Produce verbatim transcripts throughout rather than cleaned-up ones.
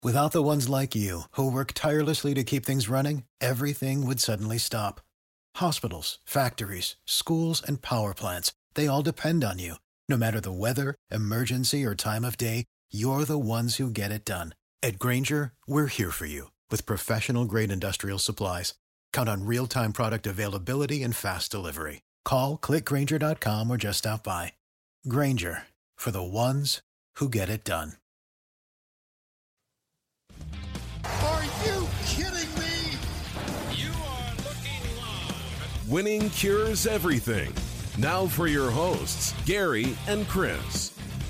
Without the ones like you, who work tirelessly to keep things running, everything would suddenly stop. Hospitals, factories, schools, and power plants, they all depend on you. No matter the weather, emergency, or time of day, you're the ones who get it done. At Grainger, we're here for you with professional-grade industrial supplies. Count on real-time product availability and fast delivery. Call, click Grainger dot com, or just stop by. Grainger, for the ones who get it done. Are you kidding me? You are looking live. Winning cures everything. Now for your hosts, Gary and Chris.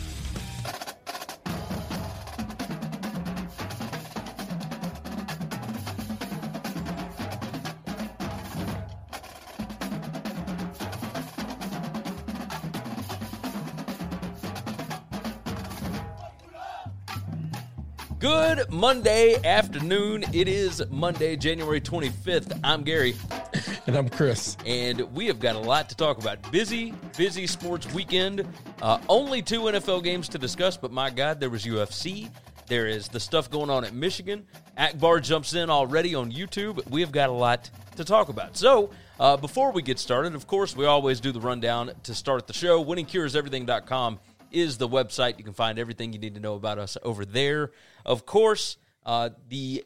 Good Monday afternoon. It is Monday, January twenty-fifth. I'm Gary. And I'm Chris. And we have got a lot to talk about. Busy, busy sports weekend. Uh, only two N F L games to discuss, but my God, there was U F C. There is the stuff going on at Michigan. Akbar jumps in already on YouTube. We have got a lot to talk about. So, uh, before we get started, of course, we always do the rundown to start the show. winning cures everything dot com is the website. You can find everything you need to know about us over there. Of course, uh, the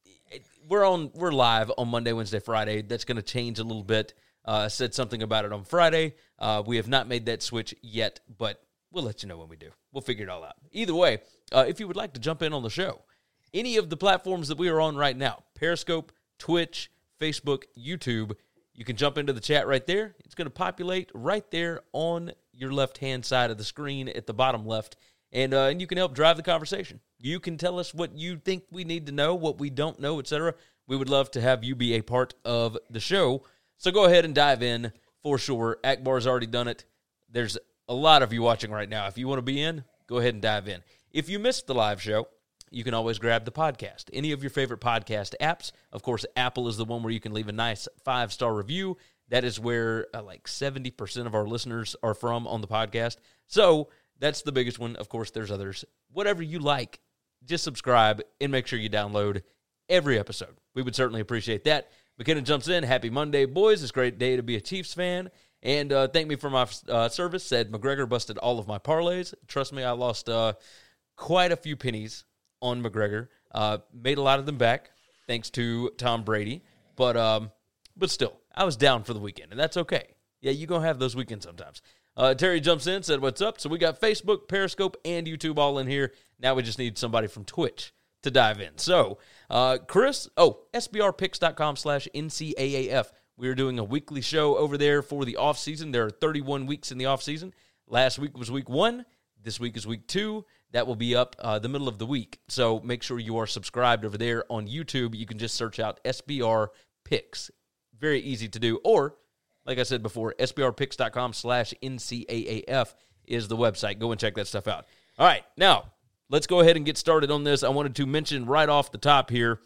we're on we're live on Monday, Wednesday, Friday. That's going to change a little bit. Uh, I said something about it on Friday. Uh, we have not made that switch yet, but we'll let you know when we do. We'll figure it all out. Either way, uh, if you would like to jump in on the show, any of the platforms that we are on right now, Periscope, Twitch, Facebook, YouTube, you can jump into the chat right there. It's going to populate right there on your left-hand side of the screen at the bottom left, and uh, and you can help drive the conversation. You can tell us what you think we need to know, what we don't know, et cetera. We would love to have you be a part of the show. So go ahead and dive in for sure. Akbar's already done it. There's a lot of you watching right now. If you want to be in, go ahead and dive in. If you missed the live show, you can always grab the podcast. Any of your favorite podcast apps. Of course, Apple is the one where you can leave a nice five-star review. That is where uh, like seventy percent of our listeners are from on the podcast. So that's the biggest one. Of course, there's others. Whatever you like, just subscribe and make sure you download every episode. We would certainly appreciate that. McKenna jumps in. Happy Monday, boys. It's a great day to be a Chiefs fan. And uh, thank me for my uh, service. Said McGregor busted all of my parlays. Trust me, I lost uh, quite a few pennies on McGregor. Uh, made a lot of them back thanks to Tom Brady. But um, but still, I was down for the weekend, and that's okay. Yeah, you're going to have those weekends sometimes. Uh, Terry jumps in, said, what's up? So we got Facebook, Periscope, and YouTube all in here. Now we just need somebody from Twitch to dive in. So, uh, Chris, oh, S B R picks dot com slash N C A A F. We're doing a weekly show over there for the offseason. There are thirty-one weeks in the offseason. Last week was week one. This week is week two. That will be up uh, the middle of the week. So make sure you are subscribed over there on YouTube. You can just search out S B R Picks. Very easy to do. Or, like I said before, S B R picks dot com slash N C A A F is the website. Go and check that stuff out. All right, now, let's go ahead and get started on this. I wanted to mention right off the top here,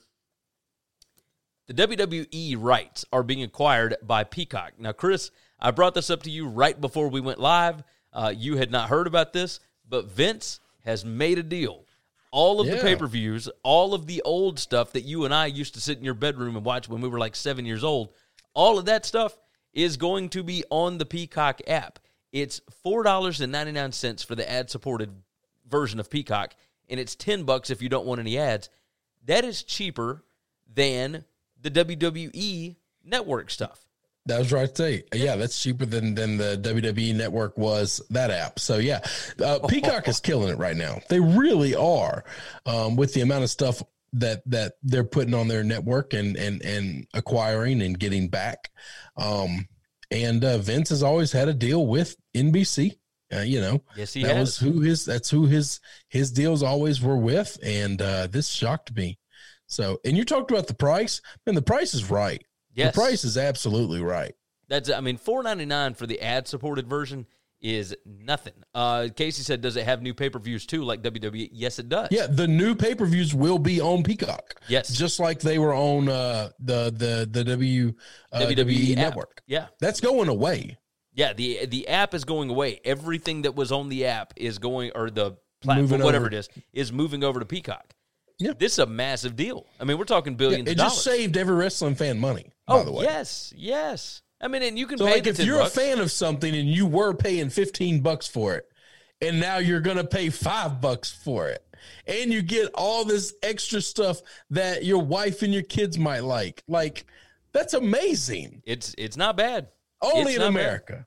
the W W E rights are being acquired by Peacock. Now, Chris, I brought this up to you right before we went live. Uh, you had not heard about this, but Vince has made a deal. All of yeah. the pay-per-views, all of the old stuff that you and I used to sit in your bedroom and watch when we were like seven years old, all of that stuff is going to be on the Peacock app. It's four dollars and ninety-nine cents for the ad-supported version of Peacock, and it's ten bucks if you don't want any ads. That is cheaper than the W W E network stuff. That was right to say. Yeah, that's cheaper than, than the W W E network was, that app. So, yeah, uh, Peacock is killing it right now. They really are, um, with the amount of stuff that that they're putting on their network and and and acquiring and getting back. Um, and uh, Vince has always had a deal with N B C. Uh, you know, yes, he that has. was who his that's who his his deals always were with, and uh, this shocked me. So, and you talked about the price, and the price is right. Yes. The price is absolutely right. That's, I mean, four ninety-nine for the ad-supported version is nothing. Uh, Casey said, does it have new pay-per-views too, like W W E? Yes, it does. Yeah, the new pay-per-views will be on Peacock. Yes. Just like they were on uh, the the the W, uh, W W E, W W E app. network. Yeah. That's going away. Yeah, the the app is going away. Everything that was on the app is going, or the platform, Moving whatever over. it is, is moving over to Peacock. Yeah. This is a massive deal. I mean, we're talking Yeah, billions it of just dollars. saved every wrestling fan money, by oh, the way. yes, yes. I mean, and you can So, pay like, the if ten you're bucks. a fan of something and you were paying fifteen bucks for it, and now you're going to pay five bucks for it, and you get all this extra stuff that your wife and your kids might like, like, that's amazing. It's it's not bad. Only It's in not America.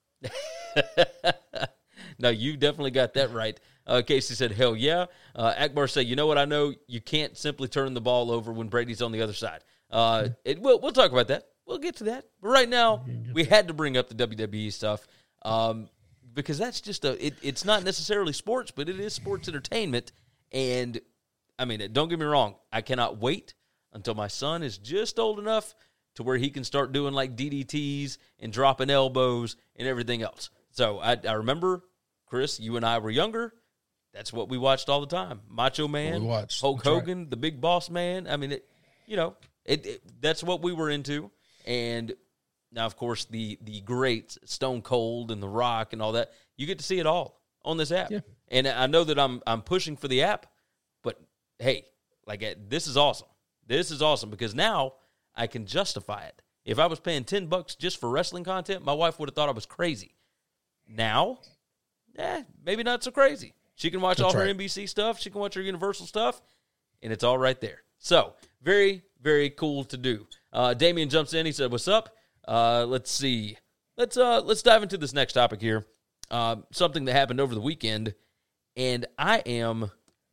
bad. No, you definitely got that right. Uh, Casey said, hell yeah. Uh, Akbar said, you know what I know? You can't simply turn the ball over when Brady's on the other side. Uh, it, we'll, we'll talk about that. We'll get to that. But right now, we had to bring up the W W E stuff um, because that's just a it, – it's not necessarily sports, but it is sports entertainment. And, I mean, don't get me wrong. I cannot wait until my son is just old enough to where he can start doing, like, D D Ts and dropping elbows and everything else. So, I, I remember, Chris, you and I were younger. That's what we watched all the time. Macho Man, We watched. Hulk That's right. Hogan, the Big Boss Man. I mean, it, you know, it, it that's what we were into. And now, of course, the the greats, Stone Cold and The Rock and all that, you get to see it all on this app. Yeah. And I know that I'm I'm pushing for the app, but hey, like uh, this is awesome. This is awesome because now I can justify it. If I was paying ten bucks just for wrestling content, my wife would have thought I was crazy. Now, eh, maybe not so crazy. She can watch That's all her right. N B C stuff. She can watch her Universal stuff, and it's all right there. So, very, very cool to do. Uh, Damian jumps in. He said, what's up? Uh, let's see. Let's uh, let's dive into this next topic here. Uh, something that happened over the weekend, and I am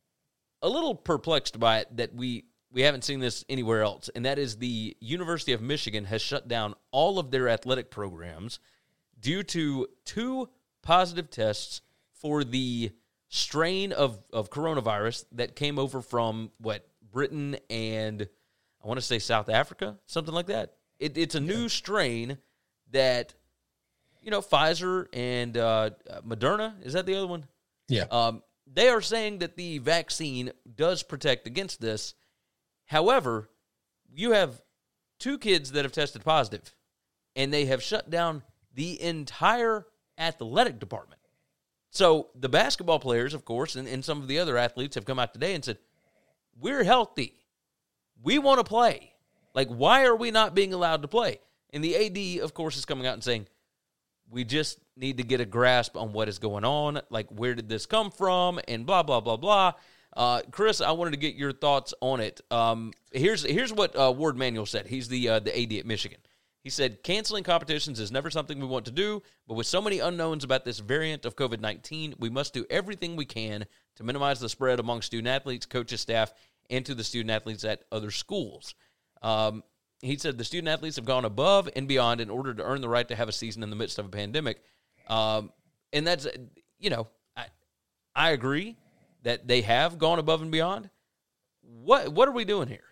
a little perplexed by it that we, we haven't seen this anywhere else, and that is the University of Michigan has shut down all of their athletic programs due to two positive tests for the strain of, of coronavirus that came over from, what, Britain and I want to say South Africa, something like that. It, it's a new strain that, you know, Pfizer and uh, Moderna, is that the other one? Yeah. Um, they are saying that the vaccine does protect against this. However, you have two kids that have tested positive, and they have shut down the entire athletic department. So the basketball players, of course, and, and some of the other athletes have come out today and said, we're healthy. We want to play. Like, why are we not being allowed to play? And the A D, of course, is coming out and saying, we just need to get a grasp on what is going on. Like, where did this come from? And blah, blah, blah, blah. Uh, Chris, I wanted to get your thoughts on it. Um, here's here's what uh, Ward Manuel said. He's the uh, the A D at Michigan. He said, canceling competitions is never something we want to do, but with so many unknowns about this variant of COVID nineteen, we must do everything we can to minimize the spread among student-athletes, coaches, staff, and to the student-athletes at other schools. Um, he said the student-athletes have gone above and beyond in order to earn the right to have a season in the midst of a pandemic. Um, and that's, you know, I, I agree that they have gone above and beyond. What what are we doing here?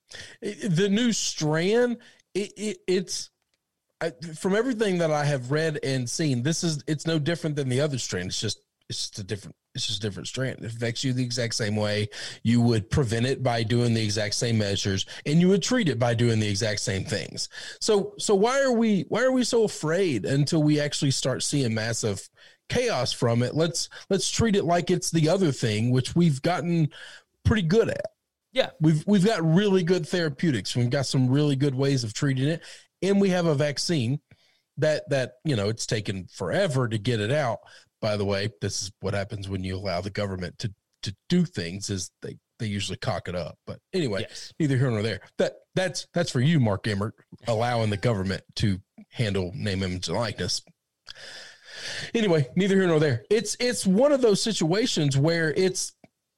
The new strand, it, it, it's I, from everything that I have read and seen. This is it's no different than the other strand. It's just it's just a different it's just a different strand. It affects you the exact same way. You would prevent it by doing the exact same measures, and you would treat it by doing the exact same things. So so why are we why are we so afraid until we actually start seeing massive chaos from it? Let's let's treat it like it's the other thing, which we've gotten pretty good at. Yeah. We've we've got really good therapeutics. We've got some really good ways of treating it, and we have a vaccine that that you know it's taken forever to get it out. By the way, this is what happens when you allow the government to to do things is they they usually cock it up. But anyway, Yes. neither here nor there. That that's that's for you, Mark Emmert, allowing the government to handle name, image, and likeness. Anyway, neither here nor there. It's it's one of those situations where it's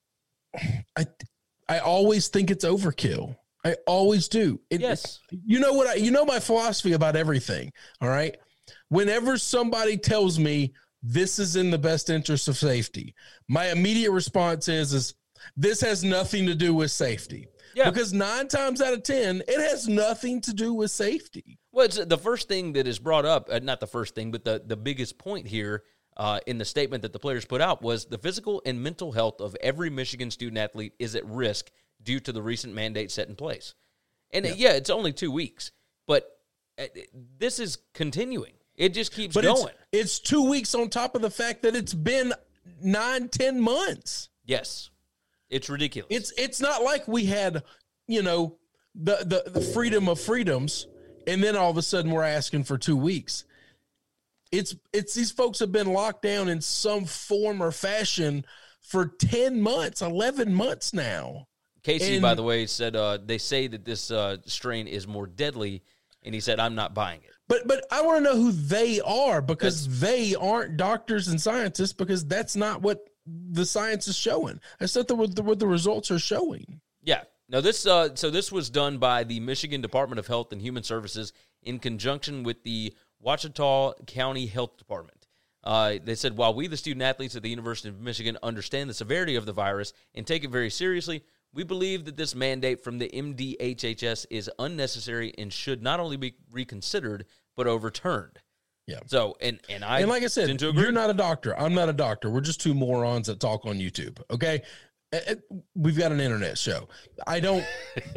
I I always think it's overkill. I always do. It, Yes. You know what I you know my philosophy about everything, all right? Whenever somebody tells me this is in the best interest of safety, my immediate response is is this has nothing to do with safety. Yeah. Because nine times out of ten, it has nothing to do with safety. Well, it's the first thing that is brought up, uh, not the first thing, but the, the biggest point here uh, in the statement that the players put out was the physical and mental health of every Michigan student-athlete is at risk due to the recent mandate set in place. And, yeah, uh, yeah it's only two weeks, but uh, this is continuing. It just keeps but going. It's, it's two weeks on top of the fact that it's been nine, ten months. Yes. It's ridiculous. It's it's not like we had, you know, the, the, the freedom of freedoms, and then all of a sudden we're asking for two weeks. It's it's these folks have been locked down in some form or fashion for ten months, eleven months now. Casey, and, by the way, said uh, they say that this uh, strain is more deadly, and he said, I'm not buying it. But but I want to know who they are, because that's, they aren't doctors and scientists, because that's not what the science is showing. That's not the, what, the, what the results are showing. Yeah. No, this uh, so this was done by the Michigan Department of Health and Human Services in conjunction with the Ouachita County Health Department. Uh, they said, while we, the student-athletes at the University of Michigan, understand the severity of the virus and take it very seriously, we believe that this mandate from the M D H H S is unnecessary and should not only be reconsidered, but overturned. Yeah. So, and, and I and like I said, you're not a doctor. I'm not a doctor. We're just two morons that talk on YouTube. Okay. We've got an internet show. I don't,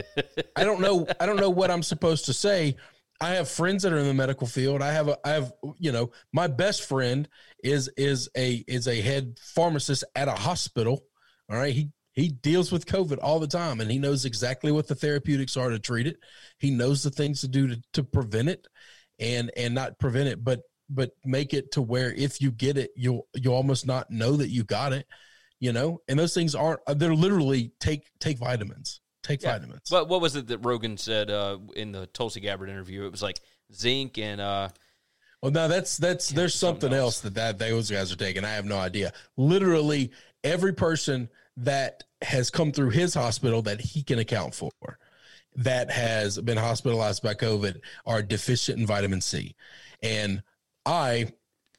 I don't know. I don't know what I'm supposed to say. I have friends that are in the medical field. I have, a, I have, you know, my best friend is, is a, is a head pharmacist at a hospital. All right. He, he deals with COVID all the time, and he knows exactly what the therapeutics are to treat it. He knows the things to do to, to prevent it and, and not prevent it, but, but make it to where if you get it, you'll, you'll almost not know that you got it, you know? And those things aren't, they're literally take, take vitamins. Take yeah. vitamins. But what was it that Rogan said uh, in the Tulsi Gabbard interview? It was like zinc and. Uh, well, no, that's that's yeah, there's something, something else. else that, that those guys are taking. I have no idea. Literally, every person that has come through his hospital that he can account for, that has been hospitalized by COVID, are deficient in vitamin C. And I,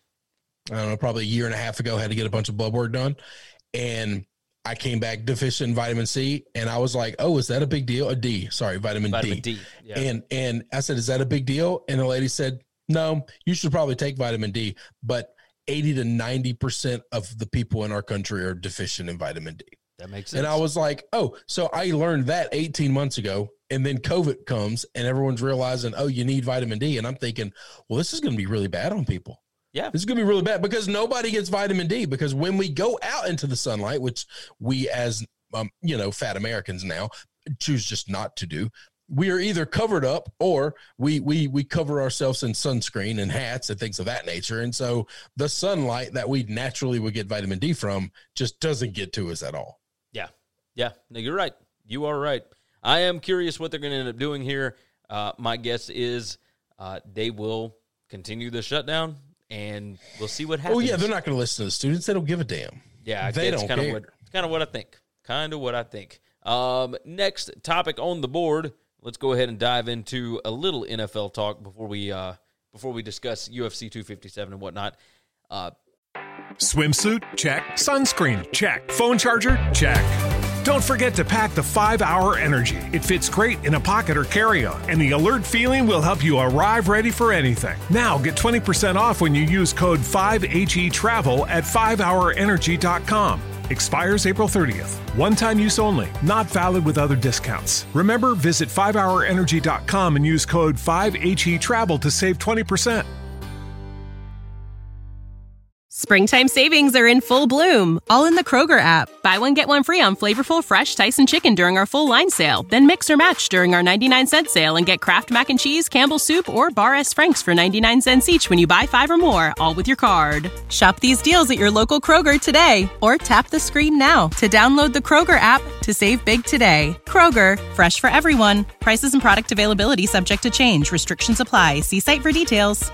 I don't know, probably a year and a half ago, had to get a bunch of blood work done, and I came back deficient in vitamin C, and I was like, oh, is that a big deal? A D, sorry, vitamin, vitamin D. D. Yeah. And, and I said, is that a big deal? And the lady said, no, you should probably take vitamin D, but eighty to ninety percent of the people in our country are deficient in vitamin D. That makes sense. And I was like, oh, so I learned that eighteen months ago, and then COVID comes and everyone's realizing, oh, you need vitamin D. And I'm thinking, well, this is going to be really bad on people. Yeah. This is going to be really bad because nobody gets vitamin D, because when we go out into the sunlight, which we as, um, you know, fat Americans now choose just not to do, we are either covered up or we, we, we cover ourselves in sunscreen and hats and things of that nature. And so the sunlight that we naturally would get vitamin D from just doesn't get to us at all. Yeah. Yeah. No, you're right. You are right. I am curious what they're going to end up doing here. Uh, my guess is uh, they will continue the shutdown, and we'll see what happens. Oh, yeah, they're not going to listen to the students. They don't give a damn. Yeah, they that's don't kind care. of what kind of what I think. Kind of what I think. Um, next topic on the board. Let's go ahead and dive into a little N F L talk before we uh, before we discuss U F C two fifty-seven and whatnot. Uh, Swimsuit? Check. Sunscreen? Check. Phone charger? Check. Don't forget to pack the five hour Energy. It fits great in a pocket or carry-on, and the alert feeling will help you arrive ready for anything. Now get twenty percent off when you use code five H E travel at five hour energy dot com. Expires April thirtieth. One-time use only. Not valid with other discounts. Remember, visit five hour energy dot com and use code five H E travel to save twenty percent. Springtime savings are in full bloom, all in the Kroger app. Buy one, get one free on flavorful, fresh Tyson chicken during our full line sale. Then mix or match during our ninety-nine cent sale and get Kraft Mac and Cheese, Campbell's Soup, or Bar S. Frank's for ninety-nine cents each when you buy five or more, all with your card. Shop these deals at your local Kroger today, or tap the screen now to download the Kroger app to save big today. Kroger, fresh for everyone. Prices and product availability subject to change. Restrictions apply. See site for details.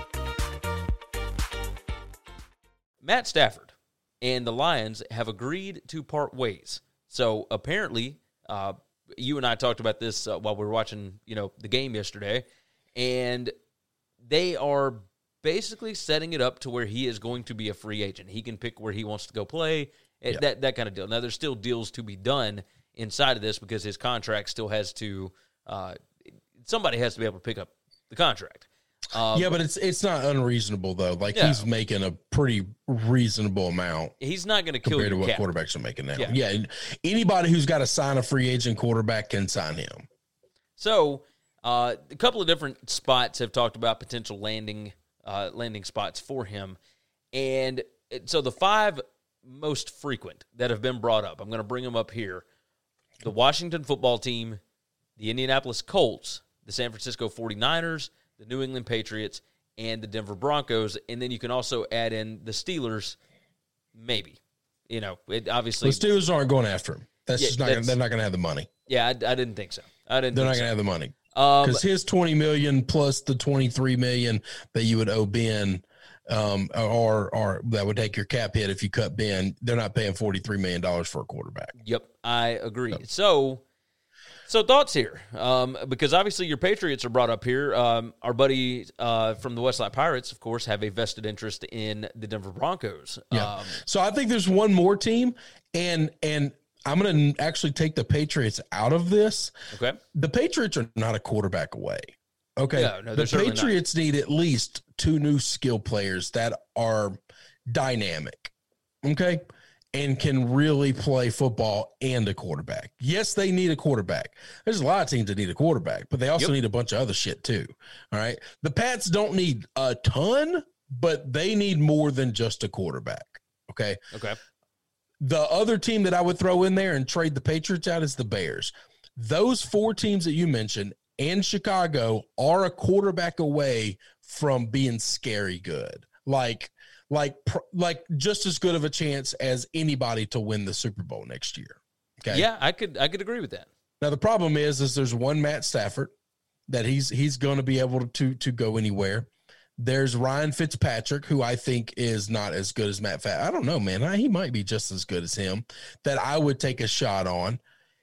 Matt Stafford and the Lions have agreed to part ways. So apparently, uh, you and I talked about this uh, while we were watching, you know, the game yesterday, and they are basically setting it up to where he is going to be a free agent. He can pick where he wants to go play, yeah. that that kind of deal. Now, there's still deals to be done inside of this because his contract still has to uh, – somebody has to be able to pick up the contract. Um, yeah, but it's it's not unreasonable though. Like yeah. he's making a pretty reasonable amount. He's not going to kill compared to what cap. quarterbacks are making now. Yeah. yeah, anybody who's got to sign a free agent quarterback can sign him. So uh, a couple of different spots have talked about potential landing uh, landing spots for him, and so the five most frequent that have been brought up. I'm going to bring them up here. The Washington football team, the Indianapolis Colts, the San Francisco forty-niners, the New England Patriots, and the Denver Broncos. And then you can also add in the Steelers, maybe. You know, it obviously. The Steelers aren't going after him. That's Yeah, just not. that's- Gonna, they're not going to have the money. Yeah, I, I didn't think so. I didn't. They're think not so. going to have the money Um, because his twenty million plus the twenty-three million that you would owe Ben, um, or or that would take your cap hit if you cut Ben. They're not paying forty-three million dollars for a quarterback. Yep, I agree. So, so thoughts here, um, because obviously your Patriots are brought up here. Um, our buddy uh, from the Westside Pirates, of course, have a vested interest in the Denver Broncos. Yeah. Um, So I think there's one more team, and and I'm going to actually take the Patriots out of this. okay. The Patriots are not a quarterback away. Okay. Yeah, no, they're the certainly not. Patriots need at least two new skill players that are dynamic. Okay. And can really play football and a quarterback. Yes, they need a quarterback. There's a lot of teams that need a quarterback, but they also Yep. need a bunch of other shit too. All right. The Pats don't need a ton, but they need more than just a quarterback. Okay. Okay. The other team that I would throw in there and trade the Patriots out is the Bears. Those four teams that you mentioned and Chicago are a quarterback away from being scary good. Like, like, like just as good of a chance as anybody to win the Super Bowl next year. Okay. Yeah, I could I could agree with that. Now the problem is, is there's one Matt Stafford that he's he's going to be able to to go anywhere. There's Ryan Fitzpatrick, who I think is not as good as Matt Fat. I don't know, man. I, he might be just as good as him that I would take a shot on.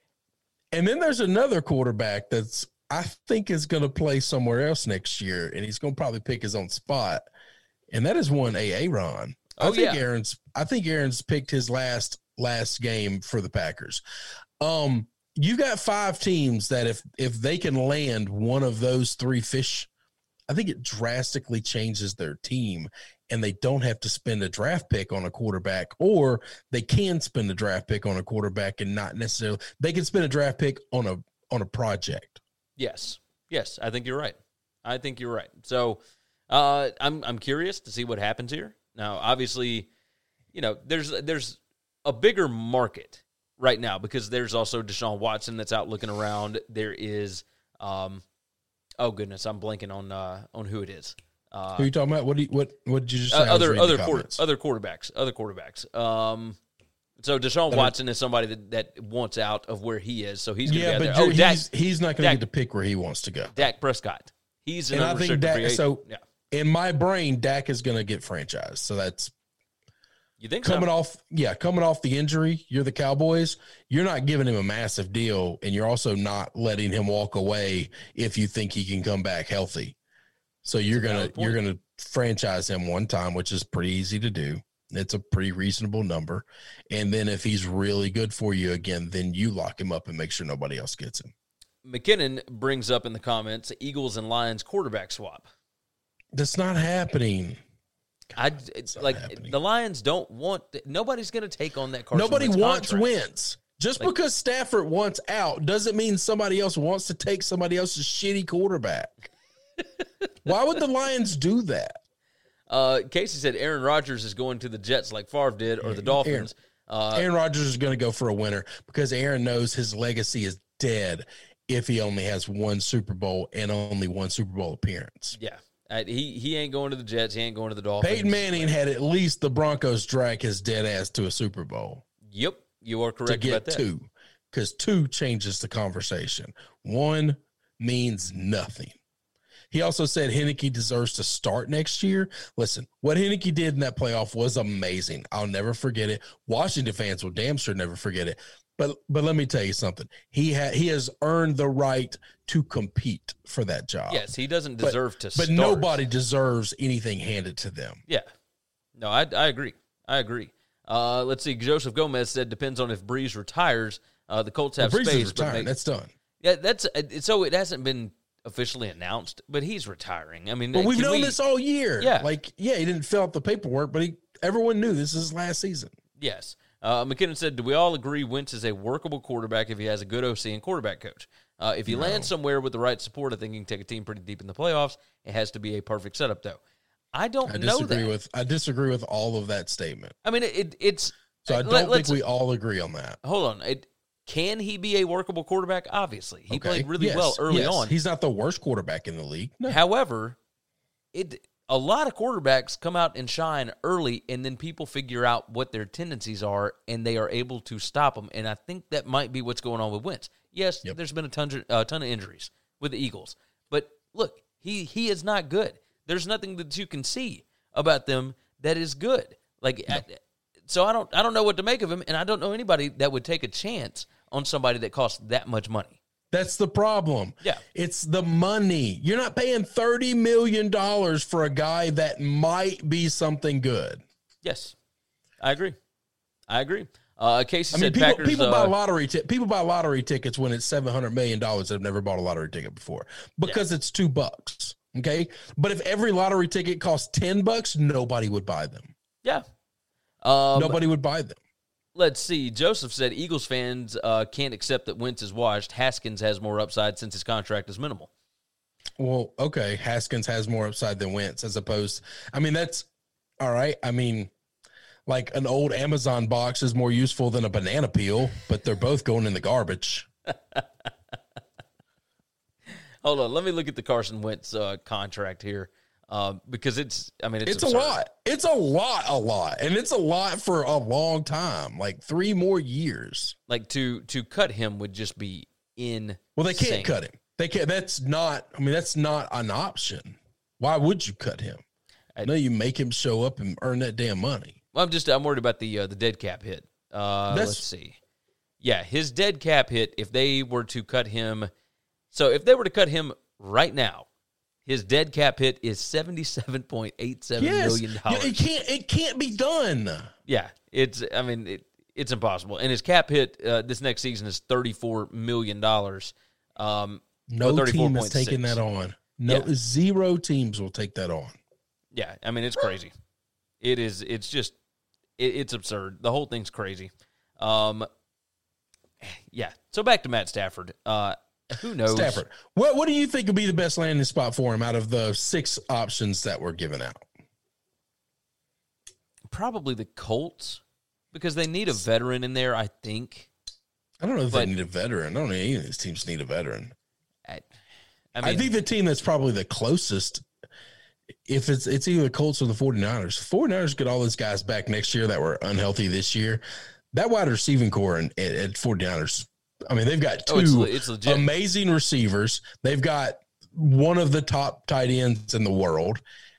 And then there's another quarterback that's I think is going to play somewhere else next year, and he's going to probably pick his own spot. And that is one A. Aaron. I Oh, think yeah. Aaron's I think Aaron's picked his last last game for the Packers. Um, you got five teams that if if they can land one of those three fish, I think it drastically changes their team, and they don't have to spend a draft pick on a quarterback, or they can spend a draft pick on a quarterback and not necessarily they can spend a draft pick on a on a project. Yes. Yes, I think you're right. I think you're right. So uh, I'm I'm curious to see what happens here. Now, obviously, you know, there's there's a bigger market right now because there's also Deshaun Watson that's out looking around. There is, um, oh goodness, I'm blanking on uh, on who it is. Uh, Who are you talking about? What do you, what what did you just say? uh, I was other reading other the quarter, comments. other quarterbacks, other quarterbacks. Um, so Deshaun That are- Watson is somebody that, that wants out of where he is, so he's going to Yeah, be out but there. you're- Oh, Dak, he's, he's not going to Dak- get to pick where he wants to go. Dak Prescott. He's an And I think unrestricted Dak. free agent. So yeah. in my brain, Dak is going to get franchised. So that's You think coming so? off. Yeah, coming off the injury. You're the Cowboys. You're not giving him a massive deal, and you're also not letting him walk away if you think he can come back healthy. So you're That's a gonna valid point. you're gonna franchise him one time, which is pretty easy to do. It's a pretty reasonable number. And then if he's really good for you again, then you lock him up and make sure nobody else gets him. McKinnon brings up in the comments Eagles and Lions quarterback swap. That's not happening. I it's not like happening. the Lions don't want nobody's going to take on that Carson Nobody Wentz wants contract. wins. Just Like- because Stafford wants out doesn't mean somebody else wants to take somebody else's shitty quarterback. Why would the Lions do that? Uh, Casey said Aaron Rodgers is going to the Jets like Favre did, or the Dolphins. Uh, Aaron Rodgers is going to go for a winner because Aaron knows his legacy is dead if he only has one Super Bowl and only one Super Bowl appearance. yeah, Uh, he he ain't going to the Jets. He ain't going to the Dolphins. Peyton Manning had at least the Broncos drag his dead ass to a Super Bowl Yep, you are to correct about get that. two, because two changes the conversation. One means nothing. He also said Heineke deserves to start next year. Listen, what Heineke did in that playoff was amazing. I'll never forget it. Washington fans will damn sure never forget it. But but let me tell you something. He ha- he has earned the right to compete for that job. Yes, he doesn't But- deserve to. But start. nobody deserves anything handed to them. Yeah, no, I I agree. I agree. Uh, let's see. Joseph Gomez said depends on if Breeze retires. Uh, the Colts have Brees is space, but retiring. they- That's done. yeah, that's uh, so it hasn't been officially announced, but he's retiring. I mean, But we've can known we- this all year. Yeah. Like, yeah, he didn't fill out the paperwork, but he everyone knew this is his last season. Yes. Uh, McKinnon said, do we all agree Wentz is a workable quarterback if he has a good O C and quarterback coach? Uh, if he lands somewhere with the right support, I think he can take a team pretty deep in the playoffs. It has to be a perfect setup, though. I don't I know disagree that. with I disagree with all of that statement. I mean, it, it's So I Let- don't let's- think we all agree on that. Hold on. It, can he be a workable quarterback? Obviously. He Okay. played really Yes, well early yes. on. He's not the worst quarterback in the league. No. However, it a lot of quarterbacks come out and shine early, and then people figure out what their tendencies are, and they are able to stop them. And I think that might be what's going on with Wentz. Yes, Yep. there's been a ton, a ton of injuries with the Eagles, but look, he he is not good. There's nothing that you can see about them that is good. Like, I, so I don't I don't know what to make of him, and I don't know anybody that would take a chance on somebody that costs that much money. That's the problem. Yeah. It's the money. You're not paying thirty million dollars for a guy that might be something good. Yes, I agree. I agree. Uh, Casey I mean, said people, Packers. people uh, buy lottery t- people buy lottery tickets when it's seven hundred million dollars that have never bought a lottery ticket before because it's two bucks. Okay. But if every lottery ticket costs ten bucks, nobody would buy them. Yeah. Um, Nobody would buy them. Let's see. Joseph said Eagles fans uh, can't accept that Wentz is washed. Haskins has more upside since his contract is minimal. Well, okay. Haskins has more upside than Wentz as opposed. I mean, that's all right. I mean, like an old Amazon box is more useful than a banana peel, but they're both going in the garbage. Hold on. Let me look at the Carson Wentz uh, contract here uh, because it's, I mean, it's, It's absurd. a lot. It's a lot, a lot. And it's a lot for a long time, like three more years. Like to to cut him would just be in. Well, they can't cut him. They can't. That's not, I mean, that's not an option. Why would you cut him? I- No, you make him show up and earn that damn money. Well, I'm just, I'm worried about the uh, the dead cap hit. Uh, That's- let's see. Yeah, his dead cap hit, if they were to cut him, so if they were to cut him right now, his dead cap hit is seventy-seven point eight seven million dollars. Yeah, it can't, it can't be done. Yeah, it's, I mean, it, it's impossible. And his cap hit uh, this next season is thirty-four million dollars. Um, No well, team is taking thirty-four point six. that on. No, Yeah. zero teams will take that on. Yeah, I mean, it's crazy. It is, it's just, it, it's absurd. The whole thing's crazy. Um, yeah, so back to Matt Stafford. Uh, who knows? Stafford, what what do you think would be the best landing spot for him out of the six options that were given out? Probably the Colts, because they need a veteran in there, I think. I don't know if But- they need a veteran. I don't know any of these teams need a veteran. I, I I, mean, think the team that's probably the closest, if it's it's either the Colts or the 49ers. 49ers get all those guys back next year that were unhealthy this year. That wide receiving core in, at, at 49ers, I mean, they've got two Oh, it's le- it's legit. amazing receivers. They've got one of the top tight ends in the world.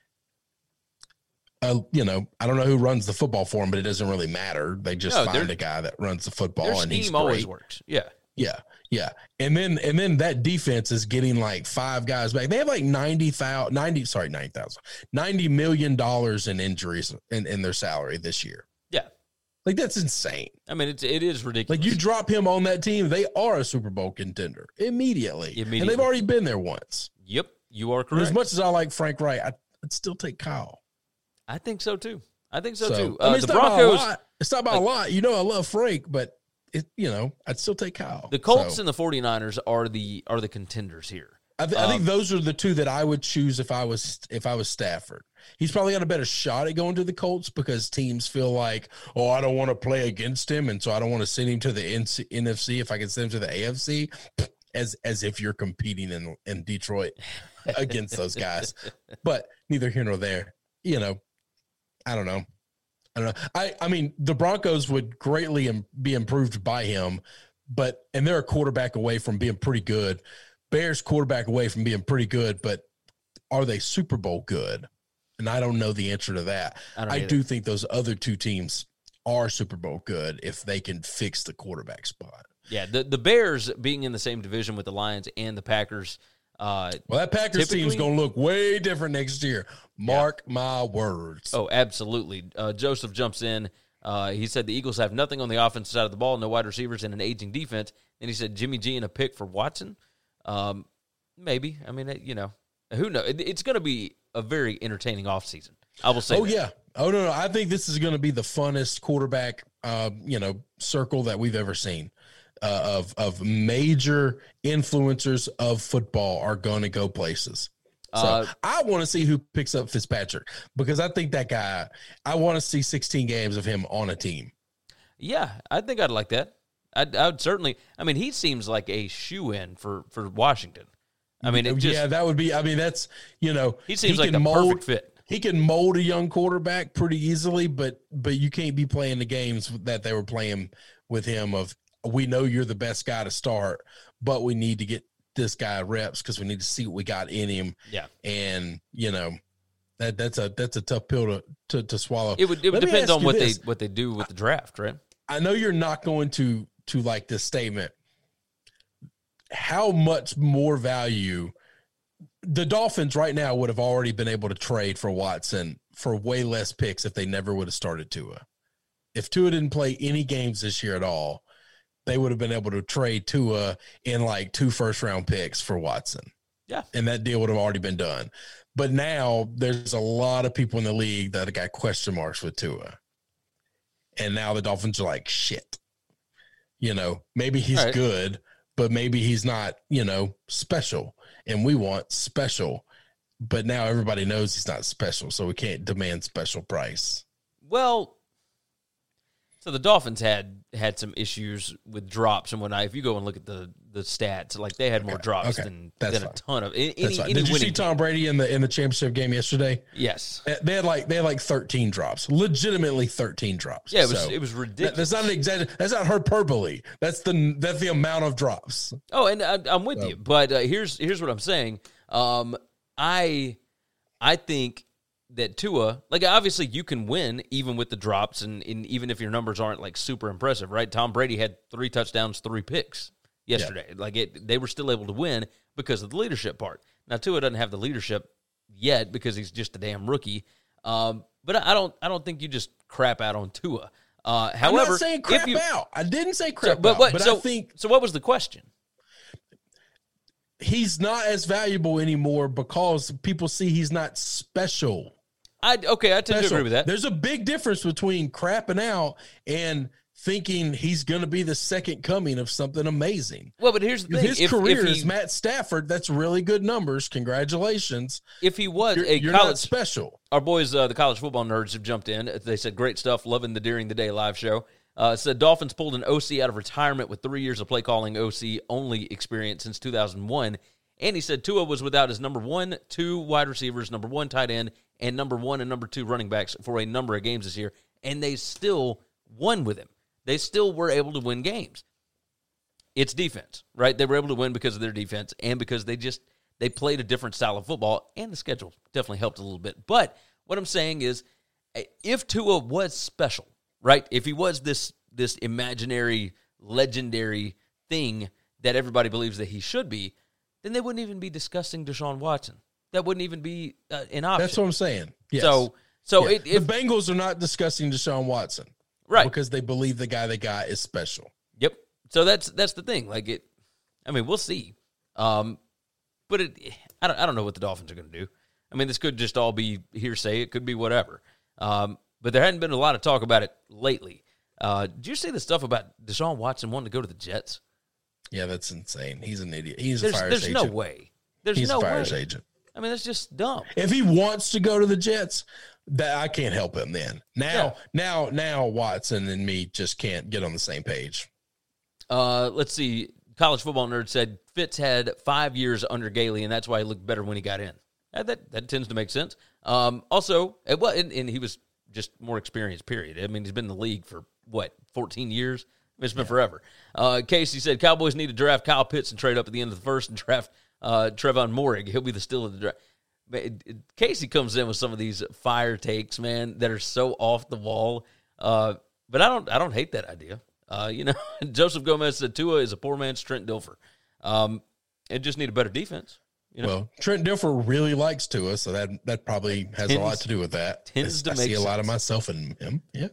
Uh, you know, I don't know who runs the football for them, but it doesn't really matter. They just No, find they're- a guy that runs the football, their and he's scheme always great. works. Yeah. Yeah, yeah, and then and then that defense is getting like five guys back. They have like ninety thousand, ninety sorry, ninety thousand, ninety million dollars in injuries in, in their salary this year. Yeah. Like that's insane. I mean, it's, it is ridiculous. Like you drop him on that team, they are a Super Bowl contender immediately, and Immediately. they've already been there once. Yep, you are And correct. as much as I like Frank Wright, I, I'd still take Kyle. I think so, too. I think so, So, too. I mean, Uh, it's the not by a Broncos, lot. It's not by a lot. You know, I love Frank, but it, you know, I'd still take Kyle. the Colts So. and the 49ers are the are the contenders here. I, th- I think Um, those are the two that I would choose if I was if I was Stafford. He's probably got a better shot at going to the Colts because teams feel like, oh, I don't want to play against him, and so I don't want to send him to the N C- N F C if I can send him to the A F C, as as if you're competing in in Detroit against those guys. But neither here nor there. You know, I don't know. I don't know. I I mean, the Broncos would greatly im- be improved by him, but and they're a quarterback away from being pretty good. Bears quarterback away from being pretty good, but are they Super Bowl good? And I don't know the answer to that. I don't I either. do think those other two teams are Super Bowl good if they can fix the quarterback spot. Yeah, the, the Bears being in the same division with the Lions and the Packers. Uh, Well, that Packers team's Typically- going to look way different next year. Mark my words. oh, absolutely. Uh, Joseph jumps in. Uh, he said the Eagles have nothing on the offensive side of the ball, no wide receivers, and an aging defense. And he said Jimmy G and a pick for Watson. Um, maybe. I mean, it, you know, who knows? It, it's going to be a very entertaining offseason. I will say Oh, that. yeah. Oh, no, no. I think this is going to be the funnest quarterback, uh, you know, circle that we've ever seen. Uh, of of major influencers of football are going to go places. So Uh, I want to see who picks up Fitzpatrick because I think that guy, I want to see sixteen games of him on a team. Yeah, I think I'd like that. I'd, I would certainly. I mean, he seems like a shoe-in for, for Washington. I mean, it just, yeah, that would be. I mean, that's you know, he seems he like the mold, perfect fit. He can mold a young quarterback pretty easily, but but you can't be playing the games that they were playing with him. Of we know you're the best guy to start, but we need to get this guy reps because we need to see what we got in him. Yeah, and you know. That that's a that's a tough pill to, to, to swallow. It would it would depend on what this. they what they do with the draft, right? I know you're not going to to like this statement. How much more value the Dolphins right now would have already been able to trade for Watson for way less picks if they never would have started Tua. If Tua didn't play any games this year at all, they would have been able to trade Tua in like two first round picks for Watson. Yeah, and that deal would have already been done. But now there's a lot of people in the league that got question marks with Tua. And now the Dolphins are like, shit. You know, maybe he's right. good, but maybe he's not, you know, special. And we want special. But now everybody knows he's not special, so we can't demand special price. Well, so the Dolphins had had some issues with drops and whatnot. If you go and look at the, the stats, like they had more okay. drops okay. than, That's than a fine. ton of any, That's any Did you see Tom game. Brady in the in the championship game yesterday? Yes. They had like they had like thirteen drops. Legitimately thirteen drops. Yeah, it was so it was ridiculous. That, that's not an exact that's not hyperbole. That's the that's the amount of drops. Oh, and I, I'm with so. you. But uh, here's here's what I'm saying. Um, I I think that Tua, like obviously you can win even with the drops and, and even if your numbers aren't like super impressive, right? Tom Brady had three touchdowns, three picks yesterday. Yeah. Like it, they were still able to win because of the leadership part. Now Tua doesn't have the leadership yet because he's just a damn rookie. Um, but I don't, I don't think you just crap out on Tua. Uh, however, I'm not saying crap if you, out. I didn't say crap so, but, but, out. But so, I think so. What was the question? He's not as valuable anymore because people see he's not special. I okay, I tend special. to agree with that. There's a big difference between crapping out and thinking he's going to be the second coming of something amazing. Well, but here's the thing: his if, career if he, is Matt Stafford. That's really good numbers. Congratulations. If he was you're, a you're college not special, our boys, uh, the college football nerds, have jumped in. They said great stuff, loving the During the Day live show. Uh, said Dolphins pulled an O C out of retirement with three years of play calling O C only experience since two thousand one. And he said Tua was without his number one, two wide receivers, number one tight end, and number one and number two running backs for a number of games this year, and they still won with him. They still were able to win games. It's defense, right? They were able to win because of their defense and because they just they played a different style of football, and the schedule definitely helped a little bit. But what I'm saying is, if Tua was special, right? If he was this this imaginary, legendary thing that everybody believes that he should be, then they wouldn't even be discussing Deshaun Watson. That wouldn't even be uh, an option. That's what I'm saying. Yes. So, so yeah. it, if, the Bengals are not discussing Deshaun Watson, right? Because they believe the guy they got is special. Yep. So that's that's the thing. Like it, I mean, we'll see. Um, but it, I don't, I don't know what the Dolphins are going to do. I mean, this could just all be hearsay. It could be whatever. Um, but there hadn't been a lot of talk about it lately. Uh, did you see the stuff about Deshaun Watson wanting to go to the Jets? Yeah, that's insane. He's an idiot. He's there's, a fire There's agent. no way. There's He's no a fire way. agent. I mean, that's just dumb. If he wants to go to the Jets, that I can't help him then. Now, Yeah. now, now Watson and me just can't get on the same page. Uh, let's see. College football nerd said Fitz had five years under Gailey, and that's why he looked better when he got in. Uh, that that tends to make sense. Um, also, it, well, and, and he was just more experienced, period. I mean, he's been in the league for, what, fourteen years? I mean, it's been yeah. forever. Uh, Casey said Cowboys need to draft Kyle Pitts and trade up at the end of the first and draft uh, Trevon Moehrig. He'll be the steal of the draft. It, it, Casey comes in with some of these fire takes, man, that are so off the wall. Uh, but I don't I don't hate that idea. Uh, you know, Joseph Gomez said Tua is a poor man's Trent Dilfer. Um, it just need a better defense. You know? Well, Trent Dilfer really likes Tua, so that that probably has tends, a lot to do with that. Tends to I make see a sense. lot of myself in him. Yeah.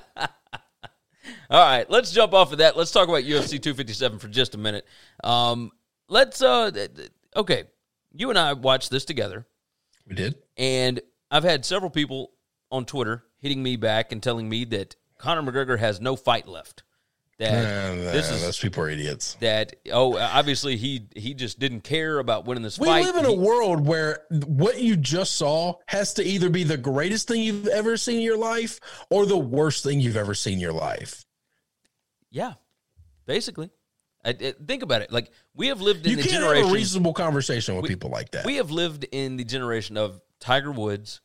All right, let's jump off of that. Let's talk about U F C two fifty-seven for just a minute. Um, let's uh, okay, you and I watched this together. We did, and I've had several people on Twitter hitting me back and telling me that Conor McGregor has no fight left. That nah, nah, this is those people are idiots. That oh, obviously he he just didn't care about winning this we fight. We live in he, a world where what you just saw has to either be the greatest thing you've ever seen in your life or the worst thing you've ever seen in your life. Yeah, basically. I, I, think about it. Like, we have lived in you the can't generation. have a reasonable conversation with we, people like that. We have lived in the generation of Tiger Woods,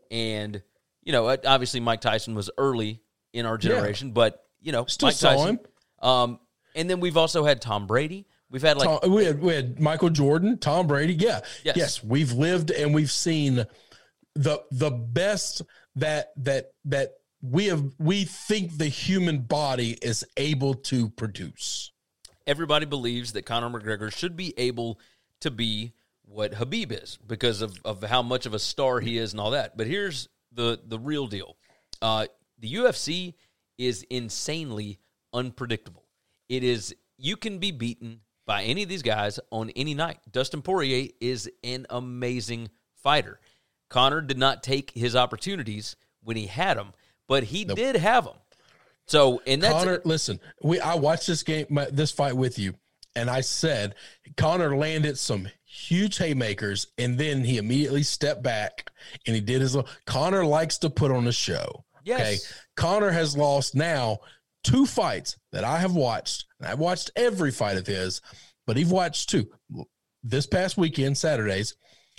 and you know, obviously Mike Tyson was early in our generation, yeah. but you know, still Mike saw Tyson. him. Um, and then we've also had Tom Brady. We've had like Tom, we had we had Michael Jordan, Tom Brady. Yeah, yes. yes, we've lived and we've seen the the best that that that we have. We think the human body is able to produce. Everybody believes that Conor McGregor should be able to be what Khabib is because of, of how much of a star he is and all that. But here's the, the real deal. Uh, the U F C is insanely unpredictable. It is, you can be beaten by any of these guys on any night. Dustin Poirier is an amazing fighter. Conor did not take his opportunities when he had them, but he nope. did have them. So, and that's Conor, listen, we I watched this game, my, this fight with you, and I said Conor landed some huge haymakers, and then he immediately stepped back and he did his little. Conor likes to put on a show. Yes. Okay, Conor has lost now two fights that I have watched, and I've watched every fight of his, but he's watched two this past weekend, Saturdays,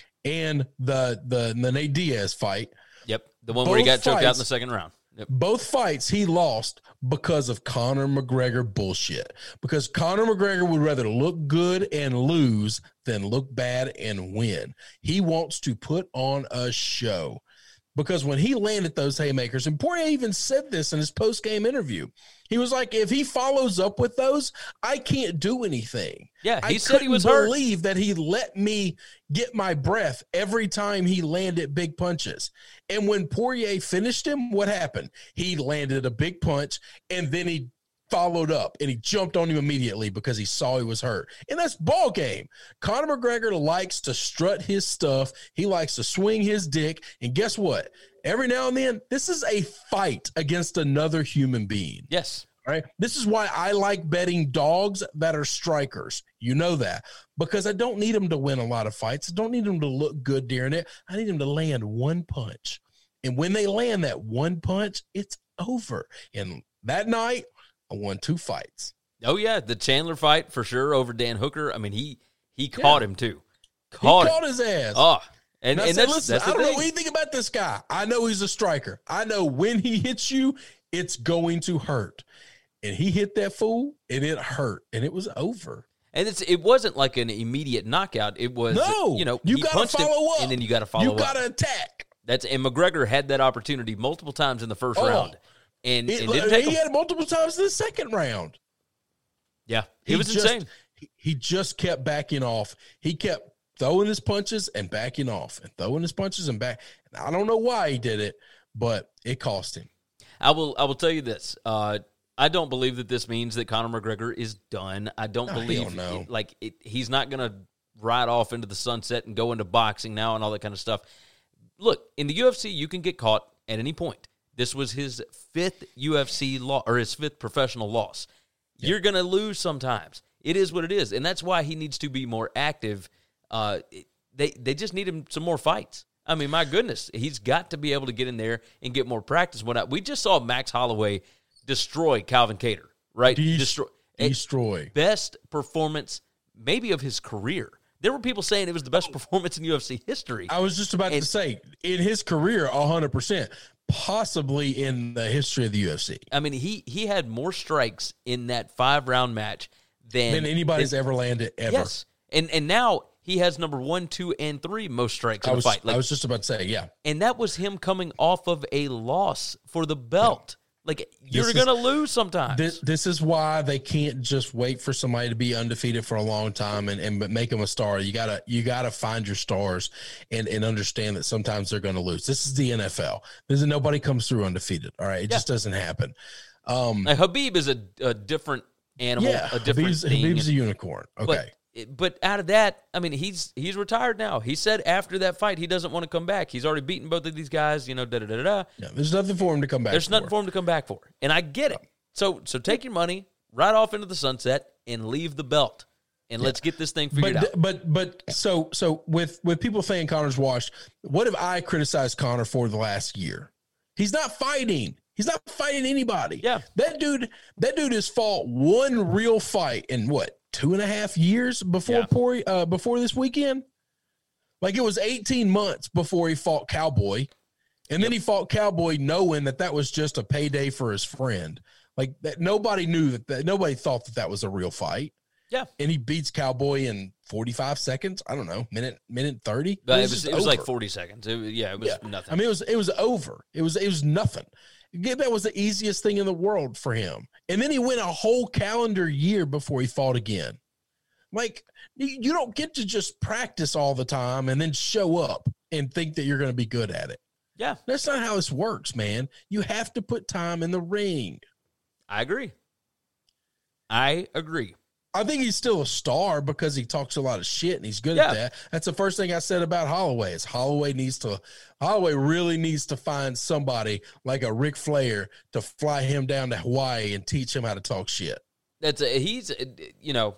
and the the, the Nate Diaz fight. Yep, the one Both where he got choked fights, out in the second round. Yep. Both fights he lost because of Conor McGregor bullshit. Because Conor McGregor would rather look good and lose than look bad and win. He wants to put on a show. Because when he landed those haymakers, and Poirier even said this in his post-game interview, he was like, if he follows up with those, I can't do anything. Yeah, he I said he was hurt. I couldn't believe that he let me get my breath every time he landed big punches. And when Poirier finished him, what happened? He landed a big punch, and then he followed up, and he jumped on him immediately because he saw he was hurt. And that's ball game. Conor McGregor likes to strut his stuff. He likes to swing his dick. And guess what? Every now and then, this is a fight against another human being. Yes. All right. This is why I like betting dogs that are strikers. You know that. Because I don't need them to win a lot of fights. I don't need them to look good during it. I need them to land one punch. And when they land that one punch, it's over. And that night, I won two fights. Oh, yeah. The Chandler fight, for sure, over Dan Hooker. I mean, he he caught yeah. him, too. Caught he him. caught his ass. Oh, and, and, I and said, that's, listen, that's the I don't thing. know anything about this guy. I know he's a striker. I know when he hits you, it's going to hurt. And he hit that fool, and it hurt, and it was over. And it's it wasn't like an immediate knockout. It was, no, you know, you he gotta punched follow him, up. and then you got to follow you up. You got to attack. That's and McGregor had that opportunity multiple times in the first oh, round, and, it, and didn't take he him. had it multiple times in the second round. Yeah, it he was just, insane. He, he just kept backing off. He kept throwing his punches and backing off, and throwing his punches and back. I don't know why he did it, but it cost him. I will. I will tell you this. Uh, I don't believe that this means that Conor McGregor is done. I don't oh, believe no. it, like it, he's not going to ride off into the sunset and go into boxing now and all that kind of stuff. Look, in the U F C, you can get caught at any point. This was his fifth U F C loss or his fifth professional loss. Yep. You're going to lose sometimes. It is what it is, and that's why he needs to be more active. Uh, they they just need him some more fights. I mean, my goodness, he's got to be able to get in there and get more practice. What we just saw Max Holloway destroy Calvin Kattar, right? De- destroy, destroy. Best performance maybe of his career. There were people saying it was the best performance in U F C history. I was just about and, to say, in his career, one hundred percent, possibly in the history of the U F C. I mean, he he had more strikes in that five-round match than, than anybody's than, ever landed ever. Yes, and and now he has number one, two, and three most strikes in I was, a fight. Like, I was just about to say, yeah. And that was him coming off of a loss for the belt. Like, you're going to lose sometimes. This, this is why they can't just wait for somebody to be undefeated for a long time and, and make them a star. You gotta you gotta find your stars and, and understand that sometimes they're going to lose. This is the N F L. This is nobody comes through undefeated. All right, it yeah. just doesn't happen. Um, now, Khabib is a, a different animal. Yeah, a different Khabib's, thing. Khabib's a unicorn. Okay. But, But out of that, I mean, he's he's retired now. He said after that fight, he doesn't want to come back. He's already beaten both of these guys, you know, da da da da. Yeah, there's nothing for him to come back There's for. nothing for him to come back for. And I get it. So so take your money, ride off into the sunset, and leave the belt. And yeah. let's get this thing figured but, out. But but so so with, with people saying Conor's washed, what have I criticized Conor for the last year? He's not fighting. He's not fighting anybody. Yeah. That dude, that dude has fought one real fight in what, two and a half years before Yeah. Poirier, uh, before this weekend? Like it was eighteen months before he fought Cowboy. And then he fought Cowboy knowing that that was just a payday for his friend. Like that, nobody knew that, that nobody thought that that was a real fight. Yeah. And he beats Cowboy in forty-five seconds. I don't know, minute, minute thirty. But it was, it was over. like forty seconds. It, yeah, it was Yeah. nothing. I mean, it was, it was over. It was, it was nothing. That was the easiest thing in the world for him. And then he went a whole calendar year before he fought again. Like, you don't get to just practice all the time and then show up and think that you're going to be good at it. Yeah. That's not how this works, man. You have to put time in the ring. I agree. I agree. I think he's still a star because he talks a lot of shit and he's good Yeah. at that. That's the first thing I said about Holloway is Holloway needs to, Holloway really needs to find somebody like a Ric Flair to fly him down to Hawaii and teach him how to talk shit. That's a, he's, you know,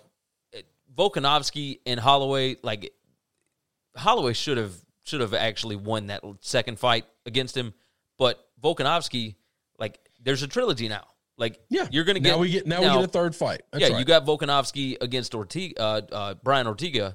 Volkanovski and Holloway, like Holloway should have, should have actually won that second fight against him. But Volkanovski, like there's a trilogy now. Like, Yeah, you're going to get now we get now, now we get a third fight. That's yeah, right. you got Volkanovski against Ortega, uh, uh, Brian Ortega,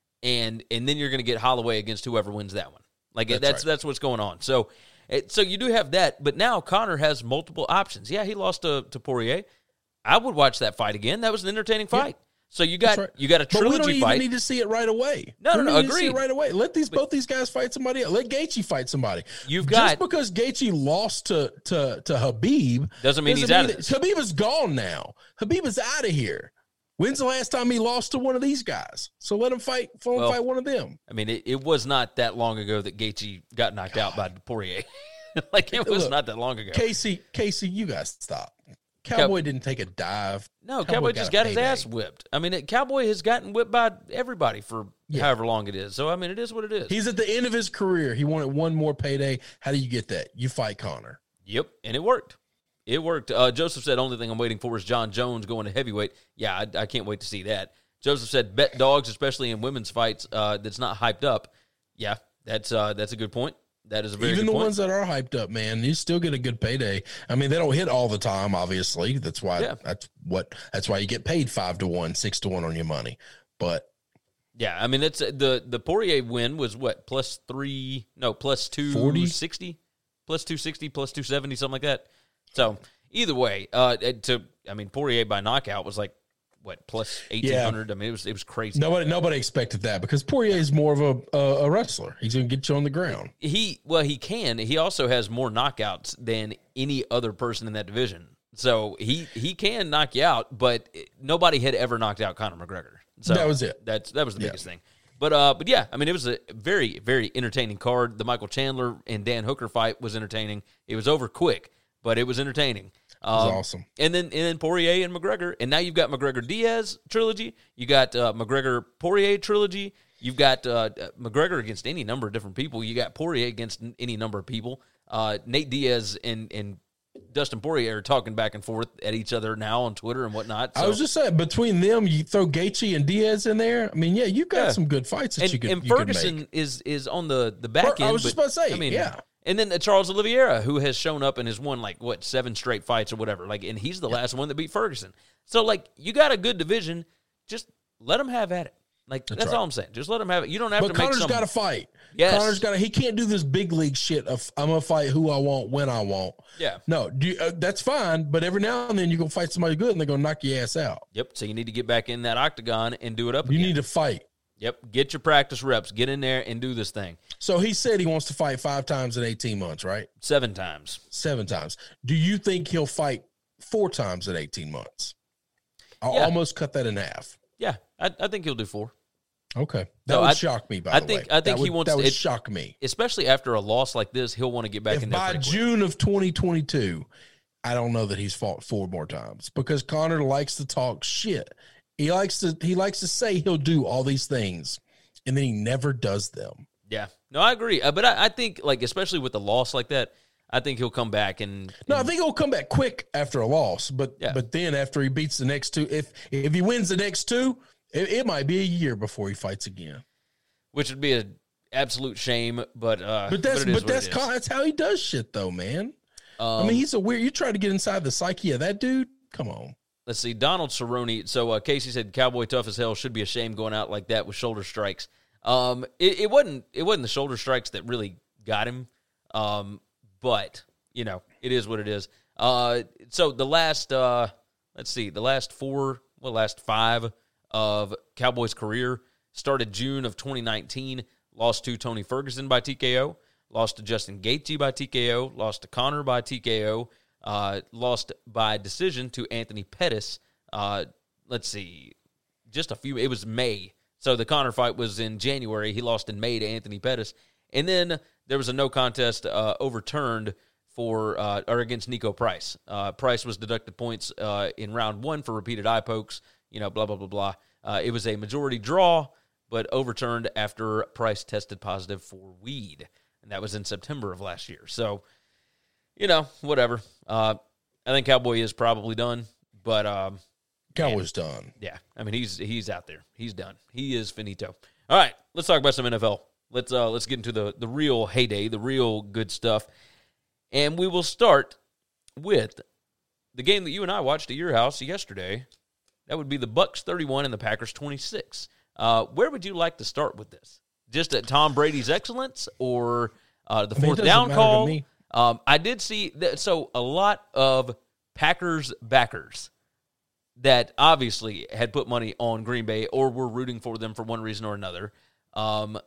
and and then you're going to get Holloway against whoever wins that one. Like That's that's that's, right. what's going on. So, it, so you do have that, but now Conor has multiple options. Yeah, he lost to to Poirier. I would watch that fight again. That was an entertaining fight. So you got That's right. you got a But we don't trilogy even fight. need to see it right away. No, We no, don't no, need to see it agreed. right away. Let these both these guys fight somebody else. Let Gaethje fight somebody. You've just got- because Gaethje lost to to to Habib Doesn't mean he's out of that- this. Habib is gone now. Habib is out of here. When's the last time he lost to one of these guys? So let him fight. Let him Well, fight one of them. I mean, it, it was not that long ago that Gaethje got knocked out by Poirier. Like it was Look, not that long ago. Casey, Casey, you guys stop. Cowboy didn't take a dive. No, Cowboy, just a got his payday. ass whipped. I mean, it, Cowboy has gotten whipped by everybody for Yeah. however long it is. So, I mean, it is what it is. He's at the end of his career. He wanted one more payday. How do you get that? You fight Conor. Yep, and it worked. It worked. Uh, Joseph said, only thing I'm waiting for is John Jones going to heavyweight. Yeah, I, I can't wait to see that. Joseph said, bet dogs, especially in women's fights, uh, that's not hyped up. Yeah, that's uh, that's a good point. That is a very Even good the point. ones that are hyped up, man, you still get a good payday. I mean, they don't hit all the time, obviously. That's why Yeah. that's what that's why you get paid five to one, six to one on your money. But Yeah, I mean, it's the the Poirier win was what, plus three, no, plus two sixty, plus two sixty, plus two seventy, something like that. So either way, uh, to I mean, Poirier by knockout was like what, plus eighteen hundred. I mean, it was it was crazy. nobody nobody expected that because Poirier is more of a a, a wrestler. He's going to get you on the ground. He well, he can. He also has more knockouts than any other person in that division. So he he can knock you out, but nobody had ever knocked out Conor McGregor. So That was it. That's that was the Yeah. biggest thing. But uh, but yeah, I mean, it was a very very entertaining card. The Michael Chandler and Dan Hooker fight was entertaining. It was over quick, but it was entertaining. Um, was awesome. And then and then Poirier and McGregor, and now you've got McGregor Diaz trilogy. You got uh, McGregor Poirier trilogy. You've got uh, McGregor against any number of different people. You got Poirier against any number of people. Uh, Nate Diaz and and Dustin Poirier are talking back and forth at each other now on Twitter and whatnot. So. I was just saying, between them, you throw Gaethje and Diaz in there. I mean, yeah, you've got Yeah. some good fights that and, you could. and you could Ferguson make. is is on the the back Fer- end. I was but, just about to say, I mean, yeah. And then uh, Charles Oliveira, who has shown up and has won like what seven straight fights or whatever, like, and he's the last one that beat Ferguson. So like, you got a good division, just let them have at it. Like that's, right. all I'm saying. Just let them have it. You don't have But to make Conor's some. got to fight. Yes. Conor's got to. He can't do this big league shit of I'm gonna fight who I want when I want. Yeah. No, do you, uh, that's fine. But every now and then you go fight somebody good and they're gonna knock your ass out. Yep. So you need to get back in that octagon and do it up You again. need to fight. Yep. Get your practice reps. Get in there and do this thing So he said he wants to fight five times in eighteen months, right? seven times. Seven times. Do you think he'll fight four times in eighteen months? I'll Yeah. almost cut that in half. Yeah, I, I think he'll do four. Okay. That No, would I- shock me, by I the think- way. I think That he would- wants That to- would it- shock me. Especially after a loss like this, he'll want to get back If in there by pretty quick. June of twenty twenty-two, I don't know that he's fought four more times because Conor likes to talk shit. He likes to he likes to say he'll do all these things, and then he never does them. Yeah, no, I agree. Uh, but I, I think, like, especially with the loss like that, I think he'll come back and. No, I and- think he'll come back quick after a loss, but Yeah. but then after he beats the next two, if if he wins the next two, it, it might be a year before he fights again. which would be an absolute shame. But uh, But that's it is but, what that's it is. Con- that's how he does shit, though, man. Um, I mean, he's a weird. You try to get inside the psyche of that dude. Come on. Let's see. Donald Cerrone. So uh, Casey said, "Cowboy tough as hell. Should be ashamed going out like that with shoulder strikes." Um, it, it wasn't. It wasn't the shoulder strikes that really got him. Um, but you know, it is what it is. Uh, so the last. Uh, let's see. The last four. Well, last five of Cowboys' career started June of twenty nineteen. Lost to Tony Ferguson by T K O. Lost to Justin Gaethje by T K O. Lost to Conor by T K O. Uh, lost by decision to Anthony Pettis. Uh, let's see, just a few. It was May, so the Conor fight was in January. He lost in May to Anthony Pettis, and then there was a no contest uh, overturned for uh, or against Nico Price. Uh, Price was deducted points uh, in round one for repeated eye pokes. You know, blah blah blah blah. Uh, it was a majority draw, but overturned after Price tested positive for weed, and that was in September of last year. So. You know, whatever. Uh, I think Cowboy is probably done, but um, Cowboy's man, done. Yeah, I mean he's he's out there. He's done. He is finito. All right, let's talk about some N F L. Let's uh, let's get into the the real heyday, the real good stuff, and we will start with the game that you and I watched at your house yesterday. That would be the Bucs thirty-one and the Packers twenty-six. Uh, where would you like to start with this? Just at Tom Brady's excellence, or uh, the I mean, fourth down call? To me. Um, I did see that, so a lot of Packers backers that obviously had put money on Green Bay or were rooting for them for one reason or another. Um,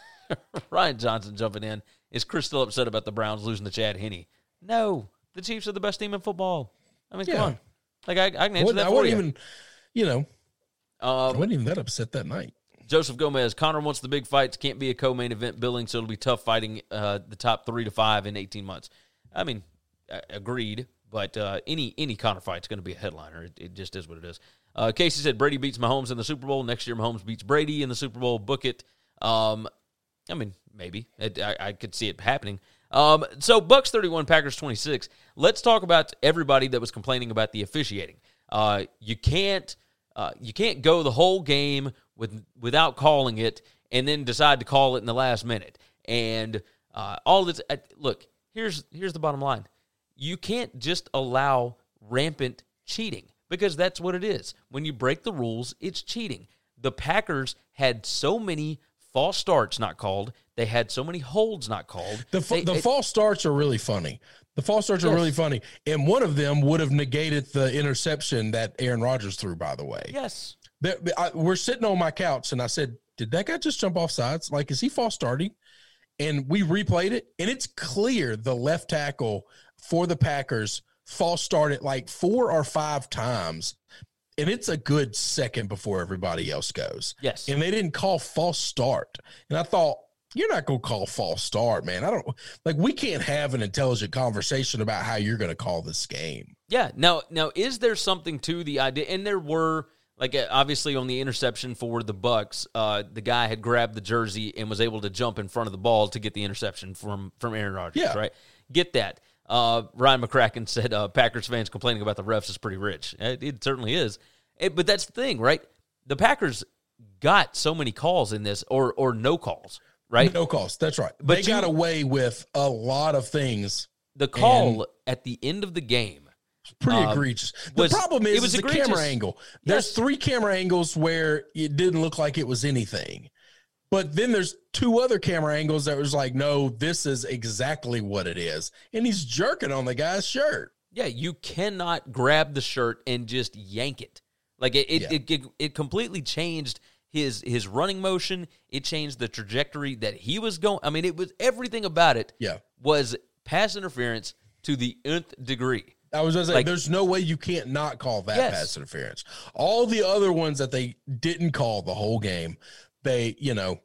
Ryan Johnson jumping in. Is Chris still upset about the Browns losing to Chad Henne? No, the Chiefs are the best team in football. I mean, yeah. come on. Like I, I can answer that I for wasn't you. even, you know, um, I wasn't even that upset that night. Joseph Gomez, Conor wants the big fights. Can't be a co-main event billing, so it'll be tough fighting uh, the top three to five in eighteen months. I mean, uh, agreed, but uh, any any Conor fight's going to be a headliner. It, it just is what it is. Uh, Casey said Brady beats Mahomes in the Super Bowl. Next year, Mahomes beats Brady in the Super Bowl. Book it. Um, I mean, maybe. It, I, I could see it happening. Um, so, Bucs thirty-one, Packers twenty-six. Let's talk about everybody that was complaining about the officiating. Uh, you can't uh, you can't go the whole game with without calling it and then decide to call it in the last minute. And uh, all this, uh, look, here's here's the bottom line. You can't just allow rampant cheating because that's what it is. When you break the rules, it's cheating. The Packers had so many false starts not called. They had so many holds not called. The, they, the it, false starts are really funny. The false starts yes. are really funny. And one of them would have negated the interception that Aaron Rodgers threw, by the way. Yes. I, we're sitting on my couch, and I said, did that guy just jump off sides? Like, is he false starting? And we replayed it, and it's clear the left tackle for the Packers false started like four or five times, and it's a good second before everybody else goes. Yes. And they didn't call false start. And I thought, you're not going to call false start, man. I don't – like, we can't have an intelligent conversation about how you're going to call this game. Yeah. Now, now, is there something to the idea – and there were – like, obviously, on the interception for the Bucs, uh, the guy had grabbed the jersey and was able to jump in front of the ball to get the interception from, from Aaron Rodgers, yeah. right? Get that. Uh, Ryan McCracken said uh, Packers fans complaining about the refs is pretty rich. It, it certainly is. It, but that's the thing, right? The Packers got so many calls in this, or or no calls, right? No calls. That's right. But they you, got away with a lot of things. The call at the end of the game. Pretty uh, egregious. The was, problem is, it was is the egregious. camera angle. There's yes. three camera angles where it didn't look like it was anything. But then there's two other camera angles that was like, no, this is exactly what it is. And he's jerking on the guy's shirt. Yeah, you cannot grab the shirt and just yank it. Like, it it, Yeah. it, it, it completely changed his his running motion. It changed the trajectory that he was going. I mean, it was everything about it Yeah. was pass interference to the nth degree. I was going to say, Like- there's no way you can't not call that Yes. pass interference. All the other ones that they didn't call the whole game, they, you know,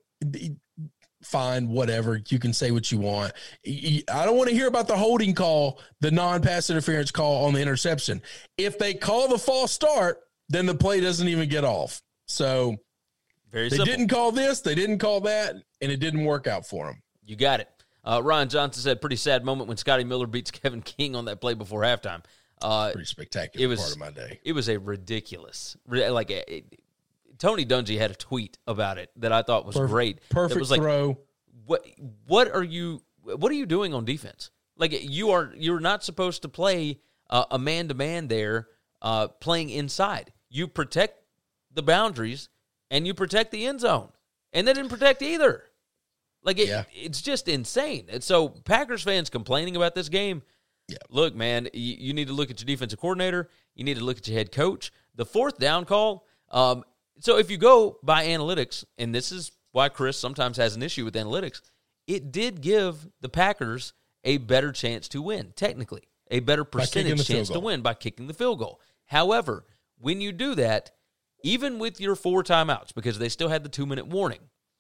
fine, whatever. You can say what you want. I don't want to hear about the holding call, the non-pass interference call on the interception. If they call the false start, then the play doesn't even get off. So Very they simple. didn't call this, they didn't call that, and it didn't work out for them. You got it. Uh, Ryan Johnson said, pretty sad moment when Scotty Miller beats Kevin King on that play before halftime. Uh, Pretty spectacular it was, part of my day. It was a ridiculous, like it, it, Tony Dungy had a tweet about it that I thought was Perfect, great. Perfect it was like, throw. What what are you what are you doing on defense? Like you are, you're not supposed to play uh, a man-to-man there, uh, playing inside. You protect the boundaries and you protect the end zone, and they didn't protect either. Like it, Yeah. it's just insane. And so Packers fans complaining about this game. Yeah. Look, man, you, you need to look at your defensive coordinator. You need to look at your head coach. The fourth down call. Um, so if you go by analytics, and this is why Chris sometimes has an issue with analytics, it did give the Packers a better chance to win, technically, a better percentage chance to win by kicking the field goal. However, when you do that, even with your four timeouts, because they still had the two-minute warning,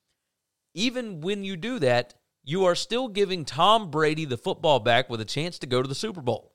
even when you do that, you are still giving Tom Brady the football back with a chance to go to the Super Bowl.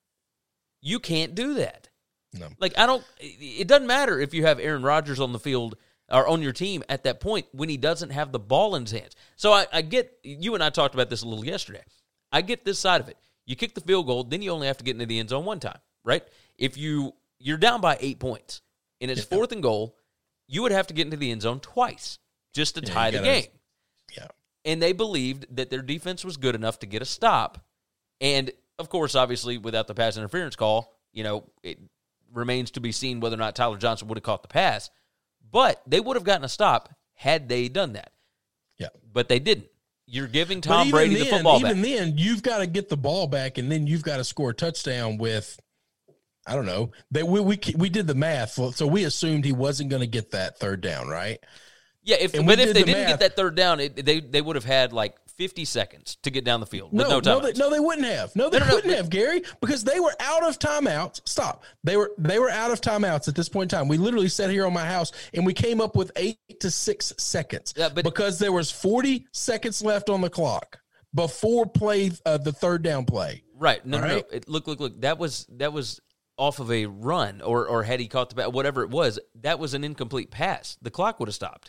You can't do that. No. Like, I don't, it doesn't matter if you have Aaron Rodgers on the field or on your team at that point when he doesn't have the ball in his hands. So I, I get, you and I talked about this a little yesterday. I get this side of it. You kick the field goal, then you only have to get into the end zone one time, right? If you, you're down by eight points and it's yeah. fourth and goal, you would have to get into the end zone twice just to yeah, tie the gotta, game. Yeah. And they believed that their defense was good enough to get a stop. And, of course, obviously, without the pass interference call, you know, it remains to be seen whether or not Tyler Johnson would have caught the pass. But they would have gotten a stop had they done that. Yeah. But they didn't. You're giving Tom Brady then, the football even back. Even then, you've got to get the ball back, and then you've got to score a touchdown with, I don't know. They, we, we, we did the math, so we assumed he wasn't going to get that third down, right? Yeah, if, but if they the didn't math. get that third down, it, they they would have had like fifty seconds to get down the field with no, no time. No, they, no, they wouldn't have. No, they no, no, wouldn't no. have, Gary, because they were out of timeouts. Stop. They were they were out of timeouts at this point in time. We literally sat here on my house, and we came up with eight to six seconds yeah, but, because there was forty seconds left on the clock before play uh, the third down play. Right. No, no, right? no. It, look, look, look. That was that was off of a run, or or had he caught the bat, whatever it was, that was an incomplete pass. The clock would have stopped.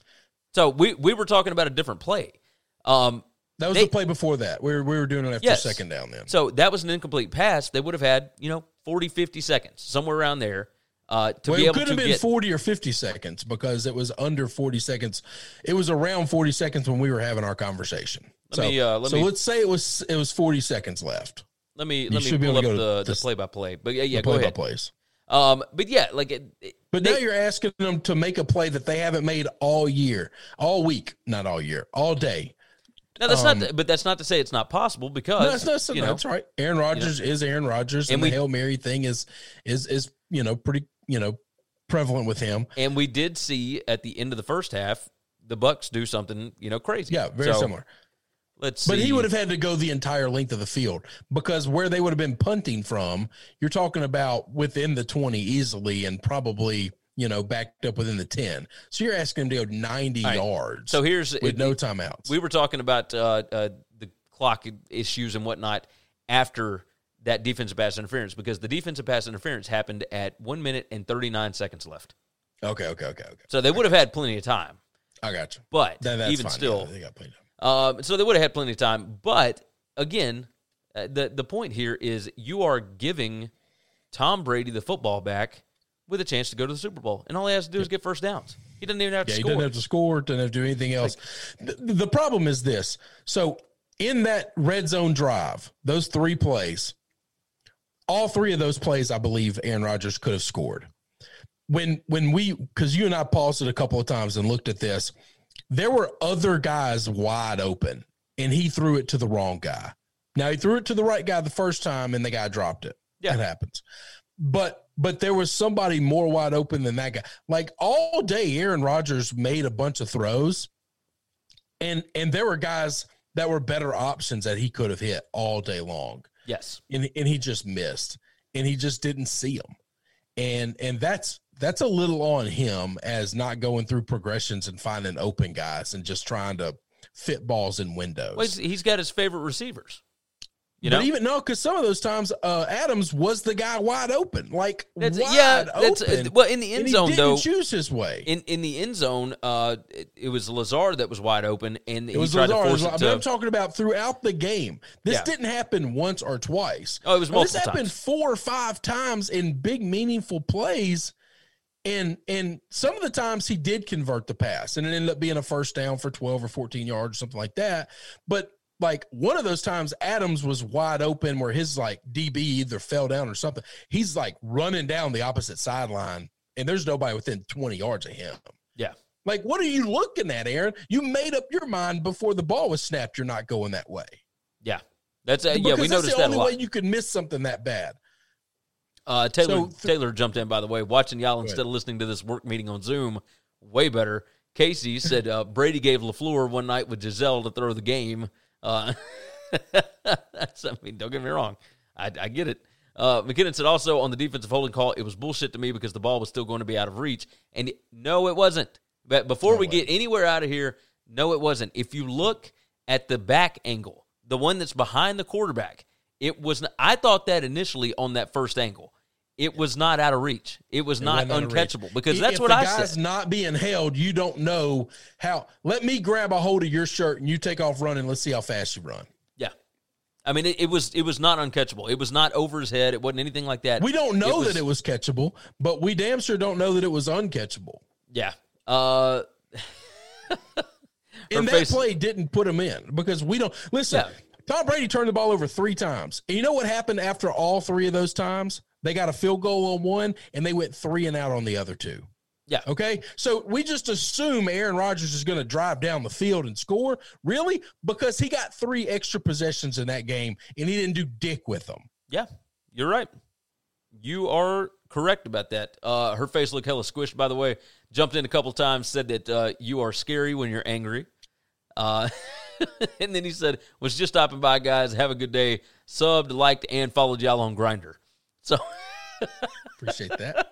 So we, we were talking about a different play. Um, that was they, the play before that. We were, we were doing it after yes. second down then. So that was an incomplete pass. They would have had, you know, forty, fifty seconds, somewhere around there, uh, to well, be able to get. It could have been get, forty or fifty seconds because it was under forty seconds. It was around forty seconds when we were having our conversation. Let so me, uh, let so me, let's say it was it was forty seconds left. Let me you let me pull up the, this, the play-by-play. But yeah, yeah, the go ahead. Play-by-plays. Um, but yeah, like it, it, But they, now you're asking them to make a play that they haven't made all year, all week, not all year, all day. Now that's um, not, but that's not to say it's not possible because no, that's, that's, you know, that's right. Aaron Rodgers you know, is Aaron Rodgers, and, and we, the Hail Mary thing is is is you know pretty you know prevalent with him. And we did see at the end of the first half the Bucs do something you know crazy. Yeah, very so, similar. Let's see. But he would have had to go the entire length of the field because where they would have been punting from, you're talking about within the twenty easily and probably, you know, backed up within the ten. So you're asking him to go ninety right. yards. So here's with it, no timeouts. We were talking about uh, uh, the clock issues and whatnot after that defensive pass interference because the defensive pass interference happened at one minute and thirty-nine seconds left. Okay, okay, okay, okay. So they would have had plenty of time. I got you. But then that's even fine. still, yeah, they got plenty of time. Um, so they would have had plenty of time. But, again, uh, the, the point here is you are giving Tom Brady the football back with a chance to go to the Super Bowl. And all he has to do yep. is get first downs. He doesn't even have to yeah, score. He doesn't have to score, doesn't have to do anything else. Like, the, the problem is this. So, in that red zone drive, those three plays, all three of those plays, I believe Aaron Rodgers could have scored. When, when we – because you and I paused it a couple of times and looked at this – there were other guys wide open, and he threw it to the wrong guy. Now, he threw it to the right guy the first time, and the guy dropped it. Yeah. It happens. But but there was somebody more wide open than that guy. Like, all day, Aaron Rodgers made a bunch of throws, and and there were guys that were better options that he could have hit all day long. Yes. And, and he just missed, and he just didn't see them. And and that's – That's a little on him as not going through progressions and finding open guys and just trying to fit balls in windows. Well, he's got his favorite receivers. You but know? even no, because some of those times uh, Adams was the guy wide open, like that's, wide yeah, that's, open. Well, in the end and zone, he didn't though, choose his way. In in the end zone, uh, it, it was Lazard that was wide open, and it he was tried Lazard, to force it it was, to. I'm talking about throughout the game. This yeah. didn't happen once or twice. Oh, it was multiple This happened times. four or five times in big, meaningful plays. And and some of the times he did convert the pass, and it ended up being a first down for twelve or fourteen yards or something like that. But like one of those times Adams was wide open where his like D B either fell down or something. He's like running down the opposite sideline and there's nobody within twenty yards of him. Yeah. Like, what are you looking at, Aaron? You made up your mind before the ball was snapped. You're not going that way. Yeah. That's uh, yeah, we noticed that a lot. That's the only way you could miss something that bad. Uh, Taylor So th- Taylor jumped in, by the way, watching y'all instead of listening to this work meeting on Zoom. Way better. Casey said uh, Brady gave LaFleur one night with Giselle to throw the game. Uh, that's, I mean, don't get me wrong. I, I get it. Uh, McKinnon said also on the defensive holding call, it was bullshit to me because the ball was still going to be out of reach. And it, no, it wasn't. But before no we way. get anywhere out of here, no, it wasn't. If you look at the back angle, the one that's behind the quarterback, it was. Not, I thought that initially on that first angle. It was not out of reach. It was it not uncatchable because that's if what the I guy's said. Not being held, you don't know how. Let me grab a hold of your shirt and you take off running. Let's see how fast you run. Yeah, I mean it, it was it was not uncatchable. It was not over his head. It wasn't anything like that. We don't know it was, that it was catchable, but we damn sure don't know that it was uncatchable. Yeah. Uh, and that face, play didn't put him in because we don't listen. Yeah. Tom Brady turned the ball over three times, and you know what happened after all three of those times? They got a field goal on one, and they went three and out on the other two. Yeah. Okay? So we just assume Aaron Rodgers is going to drive down the field and score. Really? Because he got three extra possessions in that game, and he didn't do dick with them. Yeah, you're right. You are correct about that. Uh, her face looked hella squished, by the way. Jumped in a couple times, said that uh, you are scary when you're angry. Uh, and then he said, was just stopping by, guys. Have a good day. Subbed, liked, and followed y'all on Grindr. So appreciate that.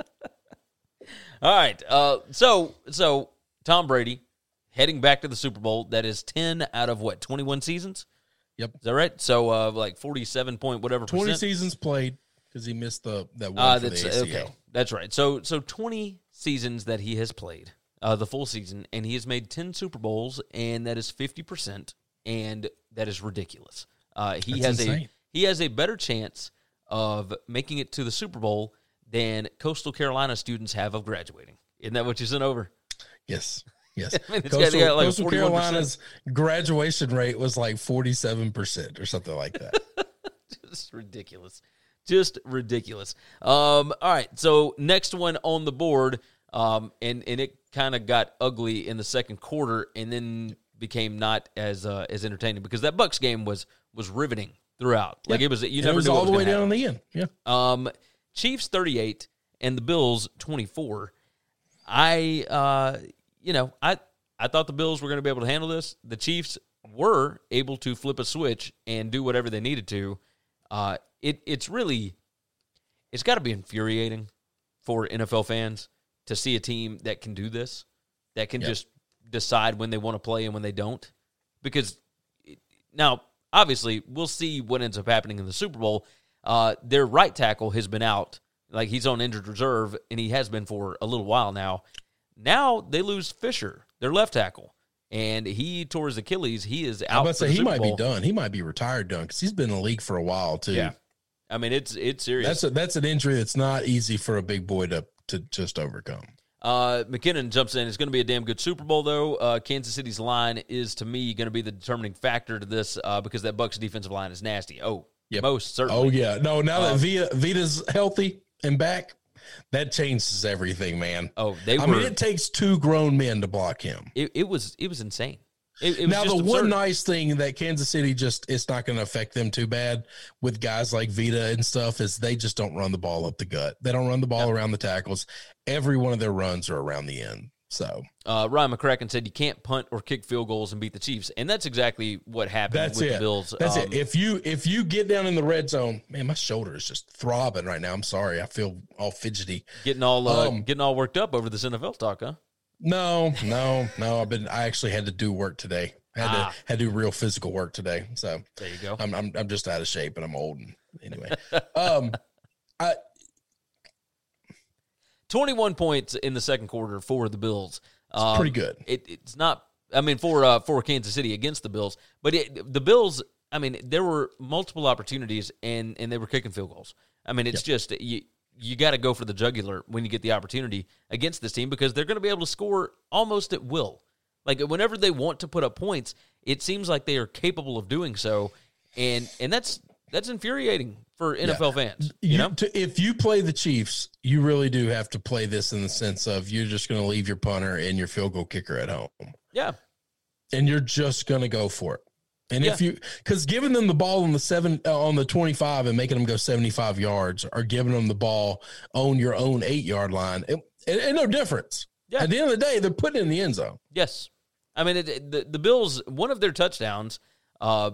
All right. Uh, so so Tom Brady heading back to the Super Bowl. That is ten out of what, twenty-one seasons? Yep. Is that right? So uh, like forty-seven point whatever twenty percent. seasons played because he missed the that one Uh, for that's the A C L. okay. That's right. So so twenty seasons that he has played, uh, the full season, and he has made ten Super Bowls, and that is fifty percent, and that is ridiculous. Uh, he That's has insane. a he has a better chance of making it to the Super Bowl than Coastal Carolina students have of graduating. Isn't that what you sent over? Yes. Yes. I mean, it's Coastal, got like Coastal Carolina's graduation rate was like forty-seven percent or something like that. Just ridiculous. Just ridiculous. Um, all right, so next one on the board, um, and, and it kind of got ugly in the second quarter and then became not as uh, as entertaining because that Bucs game was was riveting throughout. Like yeah. it was, you and never it was knew all what the was way gonna down happen. in the end. Yeah. Um, Chiefs thirty-eight and the Bills twenty-four. I, uh, you know, I I thought the Bills were going to be able to handle this. The Chiefs were able to flip a switch and do whatever they needed to. Uh, it it's really, it's got to be infuriating for N F L fans to see a team that can do this, that can yep. just decide when they want to play and when they don't. Because it, now, obviously, we'll see what ends up happening in the Super Bowl. Uh, their right tackle has been out. Like, he's on injured reserve, and he has been for a little while now. Now they lose Fisher, their left tackle, and he tore his Achilles. He is out. I'm about to say he Super might Bowl. be done. He might be retired done because he's been in the league for a while too. Yeah, I mean it's it's serious. That's a, that's an injury that's not easy for a big boy to to just overcome. Uh, McKinnon jumps in. It's going to be a damn good Super Bowl, though. Uh, Kansas City's line is, to me, going to be the determining factor to this uh, because that Bucs defensive line is nasty. Oh, yep. most certainly. Oh yeah, no. Now Um, that Vita Vita's healthy and back, that changes everything, man. Oh, they. I were, mean, it takes two grown men to block him. It, it was it was insane. It, it was now, just the absurd. one nice thing that Kansas City just, it's not going to affect them too bad with guys like Vita and stuff is they just don't run the ball up the gut. They don't run the ball Yep. around the tackles. Every one of their runs are around the end. So uh, Ryan McCracken said you can't punt or kick field goals and beat the Chiefs, and that's exactly what happened that's with it. the Bills. That's Um, it. If you if you get down in the red zone, man, my shoulder is just throbbing right now. I'm sorry. I feel all fidgety. getting all uh, Um, getting all worked up over this N F L talk, huh? No, no, no. I've been. I actually had to do work today. Had Ah. to had to do real physical work today. So There you go. I'm I'm I'm just out of shape and I'm old. And anyway, um, I twenty-one points in the second quarter for the Bills. Um, pretty good. It, it's not. I mean, for uh, for Kansas City against the Bills, but it, the Bills. I mean, there were multiple opportunities, and and they were kicking field goals. I mean, it's Yep. just you. You got to go for the jugular when you get the opportunity against this team because they're going to be able to score almost at will. Like, whenever they want to put up points, it seems like they are capable of doing so, and and that's that's infuriating for N F L yeah. fans. You, you know, to, if you play the Chiefs, you really do have to play this in the sense of you're just going to leave your punter and your field goal kicker at home. Yeah, and you're just going to go for it. And yeah. if you, because giving them the ball on the seven uh, on the twenty-five and making them go seventy-five yards, or giving them the ball on your own eight yard line, it, it, it no difference. Yeah. At the end of the day, they're putting it in the end zone. Yes, I mean it, it, the the Bills. One of their touchdowns uh,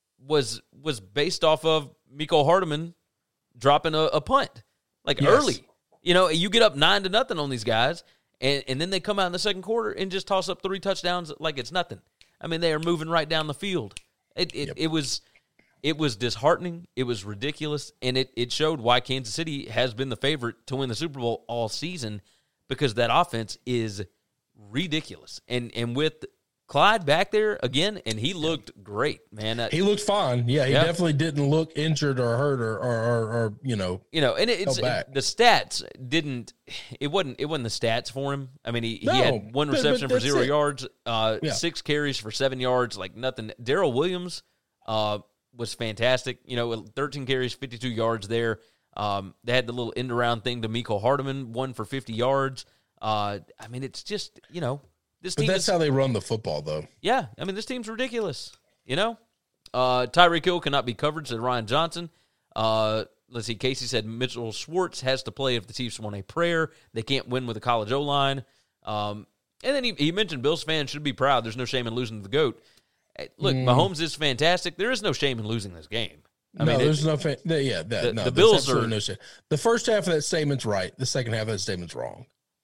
was was based off of Mecole Hardman dropping a, a punt, like yes. early. You know, you get up nine to nothing on these guys, and and then they come out in the second quarter and just toss up three touchdowns like it's nothing. I mean, they are moving right down the field. It it, yep. it was it was disheartening. It was ridiculous, and it, it showed why Kansas City has been the favorite to win the Super Bowl all season, because that offense is ridiculous. And and with Clyde back there again, and he looked great, man. Uh, he looked fine. Yeah, he yeah. definitely didn't look injured or hurt or or, or, or you know, you know. And it, it's it, the stats didn't. It wasn't. It wasn't the stats for him. I mean, he, no, he had one reception but, but for zero it. yards, uh, yeah. six carries for seven yards, like nothing. Darrell Williams uh, was fantastic. You know, thirteen carries, fifty-two yards there. Um, they had the little end around thing to Mecole Hardman, one for fifty yards. Uh, I mean, it's just, you know, this team. But that's is, how they run the football, though. Yeah, I mean, this team's ridiculous. You know, uh, Tyreek Hill cannot be covered, said Ryan Johnson. Uh, let's see, Casey said Mitchell Schwartz has to play if the Chiefs want a prayer. They can't win with a college O-line. Um, and then he, he mentioned Bills fans should be proud. There's no shame in losing to the GOAT. Look, mm. Mahomes is fantastic. There is no shame in losing this game. I no, mean, there's it, no fa- yeah, that, the, no, the Bills are no shame. The first half of that statement's right. The second half of that statement's wrong.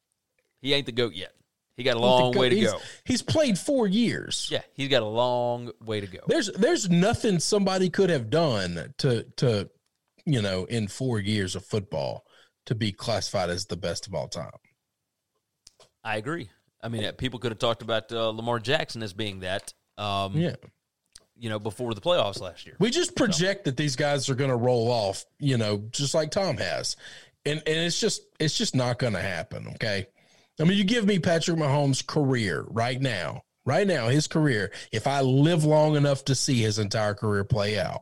He ain't the GOAT yet. He got a long way to he's, go. He's played four years. Yeah, he's got a long way to go. There's there's nothing somebody could have done to to you know in four years of football to be classified as the best of all time. I agree. I mean, people could have talked about uh, Lamar Jackson as being that. Um, yeah. You know, before the playoffs last year. We just project so. that these guys are going to roll off, you know, just like Tom has. And and it's just it's just not going to happen, okay? I mean, you give me Patrick Mahomes' career right now, right now, his career, if I live long enough to see his entire career play out,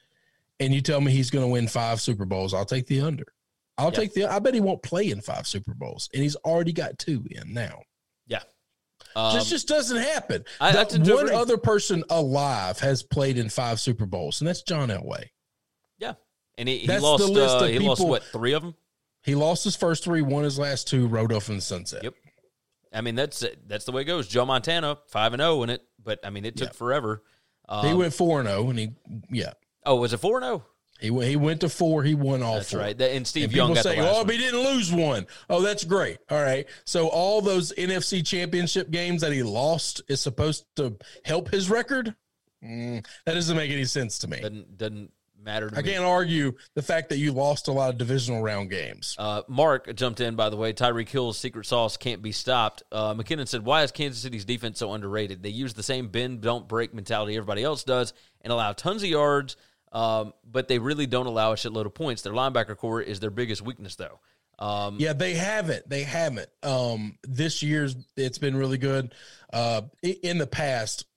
and you tell me he's going to win five Super Bowls, I'll take the under. I'll yeah. take the – I bet he won't play in five Super Bowls, and he's already got two in now. Yeah. Um, just just doesn't happen. I, that, one other person alive has played in five Super Bowls, and that's John Elway. Yeah, and he, he lost. Uh, he people, lost what? Three of them. He lost his first three, won his last two, rode off in the sunset. Yep. I mean that's that's the way it goes. Joe Montana five and zero in it, but I mean it took yeah. forever. Um, he went four and zero, and he yeah. Oh, was it four and zero? He went, he went to four. He won all that's four. That's right. And Steve and Young got say, the last oh, one. But he didn't lose one. Oh, that's great. All right. So all those N F C championship games that he lost is supposed to help his record? Mm, that doesn't make any sense to me. Doesn't, doesn't matter to I me. can't argue the fact that you lost a lot of divisional round games. Uh, Mark jumped in, by the way. Tyreek Hill's secret sauce can't be stopped. Uh, McKinnon said, why is Kansas City's defense so underrated? They use the same bend, don't break mentality everybody else does and allow tons of yards, Um, but they really don't allow a shitload of points. Their linebacker core is their biggest weakness, though. Um, yeah, they haven't. They haven't. Um, this year's it's been really good. Uh, in the past,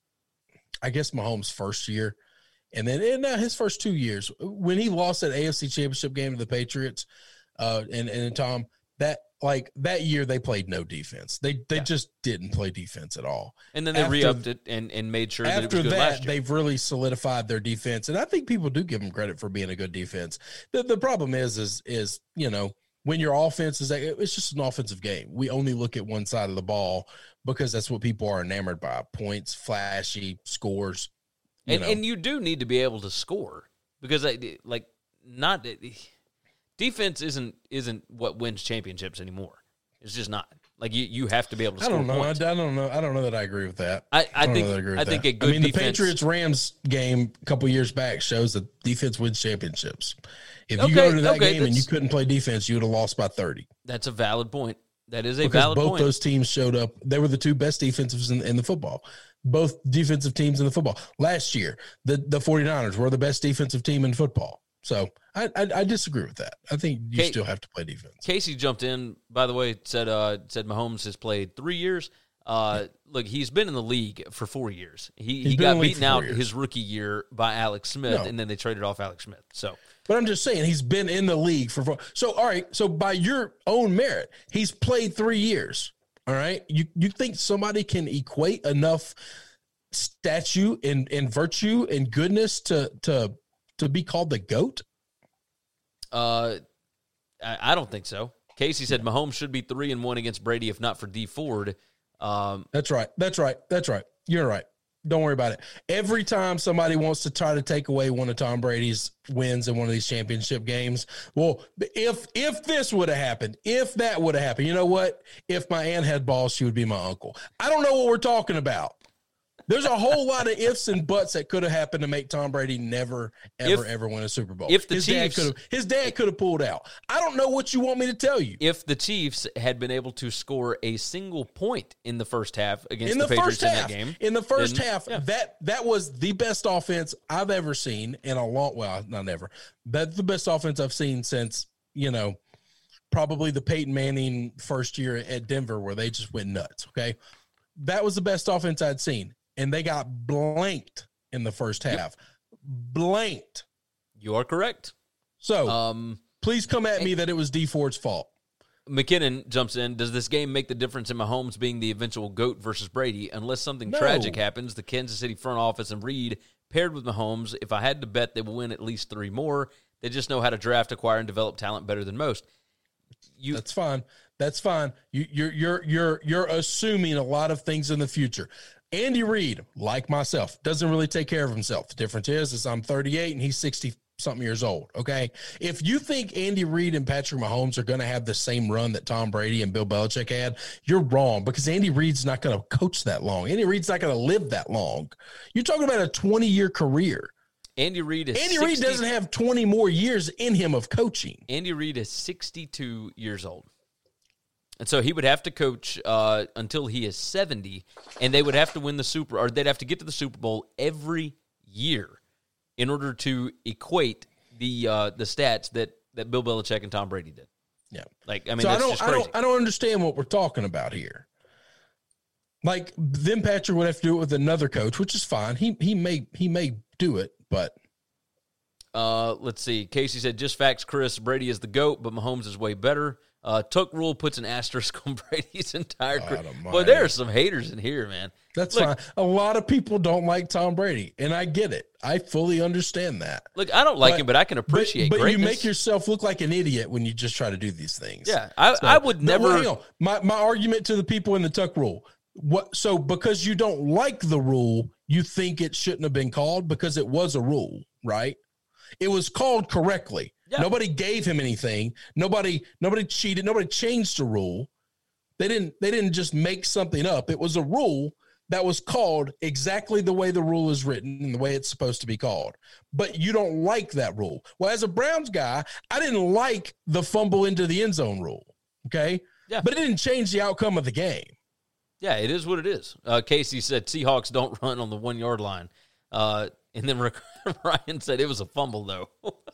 I guess Mahomes' first year, and then and now his first two years, when he lost that A F C Championship game to the Patriots, uh, and and Tom, that like that year they played no defense. They they yeah. just didn't play defense at all. And then they after, re-upped it and, and made sure that it was good that, last year. They've really solidified their defense, and I think people do give them credit for being a good defense. The the problem is is is you know when your offense is it's just an offensive game. We only look at one side of the ball because that's what people are enamored by: points, flashy scores. You and know. and you do need to be able to score because like not. Defense isn't isn't what wins championships anymore. It's just not. Like you, you have to be able to. I score don't know. points. I, I don't know. I don't know that I agree with that. I, I, I think. I, I think that. a good. I mean, defense, the Patriots Rams game a couple years back shows that defense wins championships. If you okay, go to that okay, game and you couldn't play defense, you would have lost by thirty. That's a valid point. That is a because valid both point. those teams showed up. They were the two best defensives in, in the football. Both defensive teams in the football last year. The the 49ers were the best defensive team in football. So I, I I disagree with that. I think you Kay, still have to play defense. Casey jumped in, by the way, said uh, said Mahomes has played three years. Uh, look, he's been in the league for four years. He He's he been got in the league beaten for out four years. his rookie year by Alex Smith, No. and then they traded off Alex Smith. So, But I'm just saying he's been in the league for four. So, all right. So by your own merit, he's played three years. All right. You you think somebody can equate enough statue and, and virtue and goodness to to to be called the GOAT? uh, I, I don't think so. Casey said Mahomes should be three and one against Brady if not for D Ford. Um, That's right. That's right. That's right. You're right. Don't worry about it. Every time somebody wants to try to take away one of Tom Brady's wins in one of these championship games, well, if if this would have happened, if that would have happened, you know what? If my aunt had balls, she would be my uncle. I don't know what we're talking about. There's a whole lot of ifs and buts that could have happened to make Tom Brady never, ever, If- ever win a Super Bowl. if the his Chiefs- dad could have, his dad could have pulled out. I don't know what you want me to tell you. if the Chiefs had been able to score a single point in the first half against in the, the, Patriots first in half, that game, in the first then- half, yeah. that that was the best offense I've ever seen in a long. Well, not ever. That's the best offense I've seen since you know, probably the Peyton Manning first year at Denver, where they just went nuts. Okay, that was the best offense I'd seen, and they got blanked in the first half. Blanked. You are correct. So Um, please come at me that it was D Ford's fault. McKinnon jumps in. Does this game make the difference in Mahomes being the eventual GOAT versus Brady? Unless something No. tragic happens, the Kansas City front office and Reed paired with Mahomes, if I had to bet, they will win at least three more. They just know how to draft, acquire, and develop talent better than most. You, That's fine. That's fine. You, you're you're you're you're assuming a lot of things in the future. Andy Reid, like myself, doesn't really take care of himself. The difference is, is I'm thirty-eight and he's sixty something years old. Okay, if you think Andy Reid and Patrick Mahomes are going to have the same run that Tom Brady and Bill Belichick had, you're wrong, because Andy Reid's not going to coach that long. Andy Reid's not going to live that long. You're talking about a twenty year career. Andy Reid is Andy sixty, Reid doesn't have twenty more years in him of coaching. Andy Reid is sixty-two years old. And so he would have to coach uh, until he is seventy, and they would have to win the Super, or they'd have to get to the Super Bowl every year in order to equate the uh, the stats that, that Bill Belichick and Tom Brady did. Yeah. Like, I mean, so I that's don't, just I crazy. don't, I don't understand what we're talking about here. Like, then Patrick would have to do it with another coach, which is fine. He he may he may do it, but Uh, let's see. Casey said, just facts, Chris. Brady is the GOAT, but Mahomes is way better. Uh, Tuck Rule puts an asterisk on Brady's entire career. almighty. Boy, there are some haters in here, man. that's Look, fine. A lot of people don't like Tom Brady, and I get it. I fully understand that. Look, I don't like But- him, but I can appreciate But, but you greatness. make yourself look like an idiot when you just try to do these things. Yeah, I, So- I would but never. hang on. My my argument to the people in the Tuck Rule. What so because you don't like the rule, you think it shouldn't have been called, because it was a rule, right? It was called correctly. Yeah. Nobody gave him anything. Nobody nobody cheated. Nobody changed the rule. They didn't they didn't just make something up. It was a rule that was called exactly the way the rule is written and the way it's supposed to be called. But you don't like that rule. Well, as a Browns guy, I didn't like the fumble into the end zone rule. Okay? Yeah. But it didn't change the outcome of the game. Yeah, it is what it is. Uh, Casey said Seahawks don't run on the one yard line, uh, and then Ryan said it was a fumble though.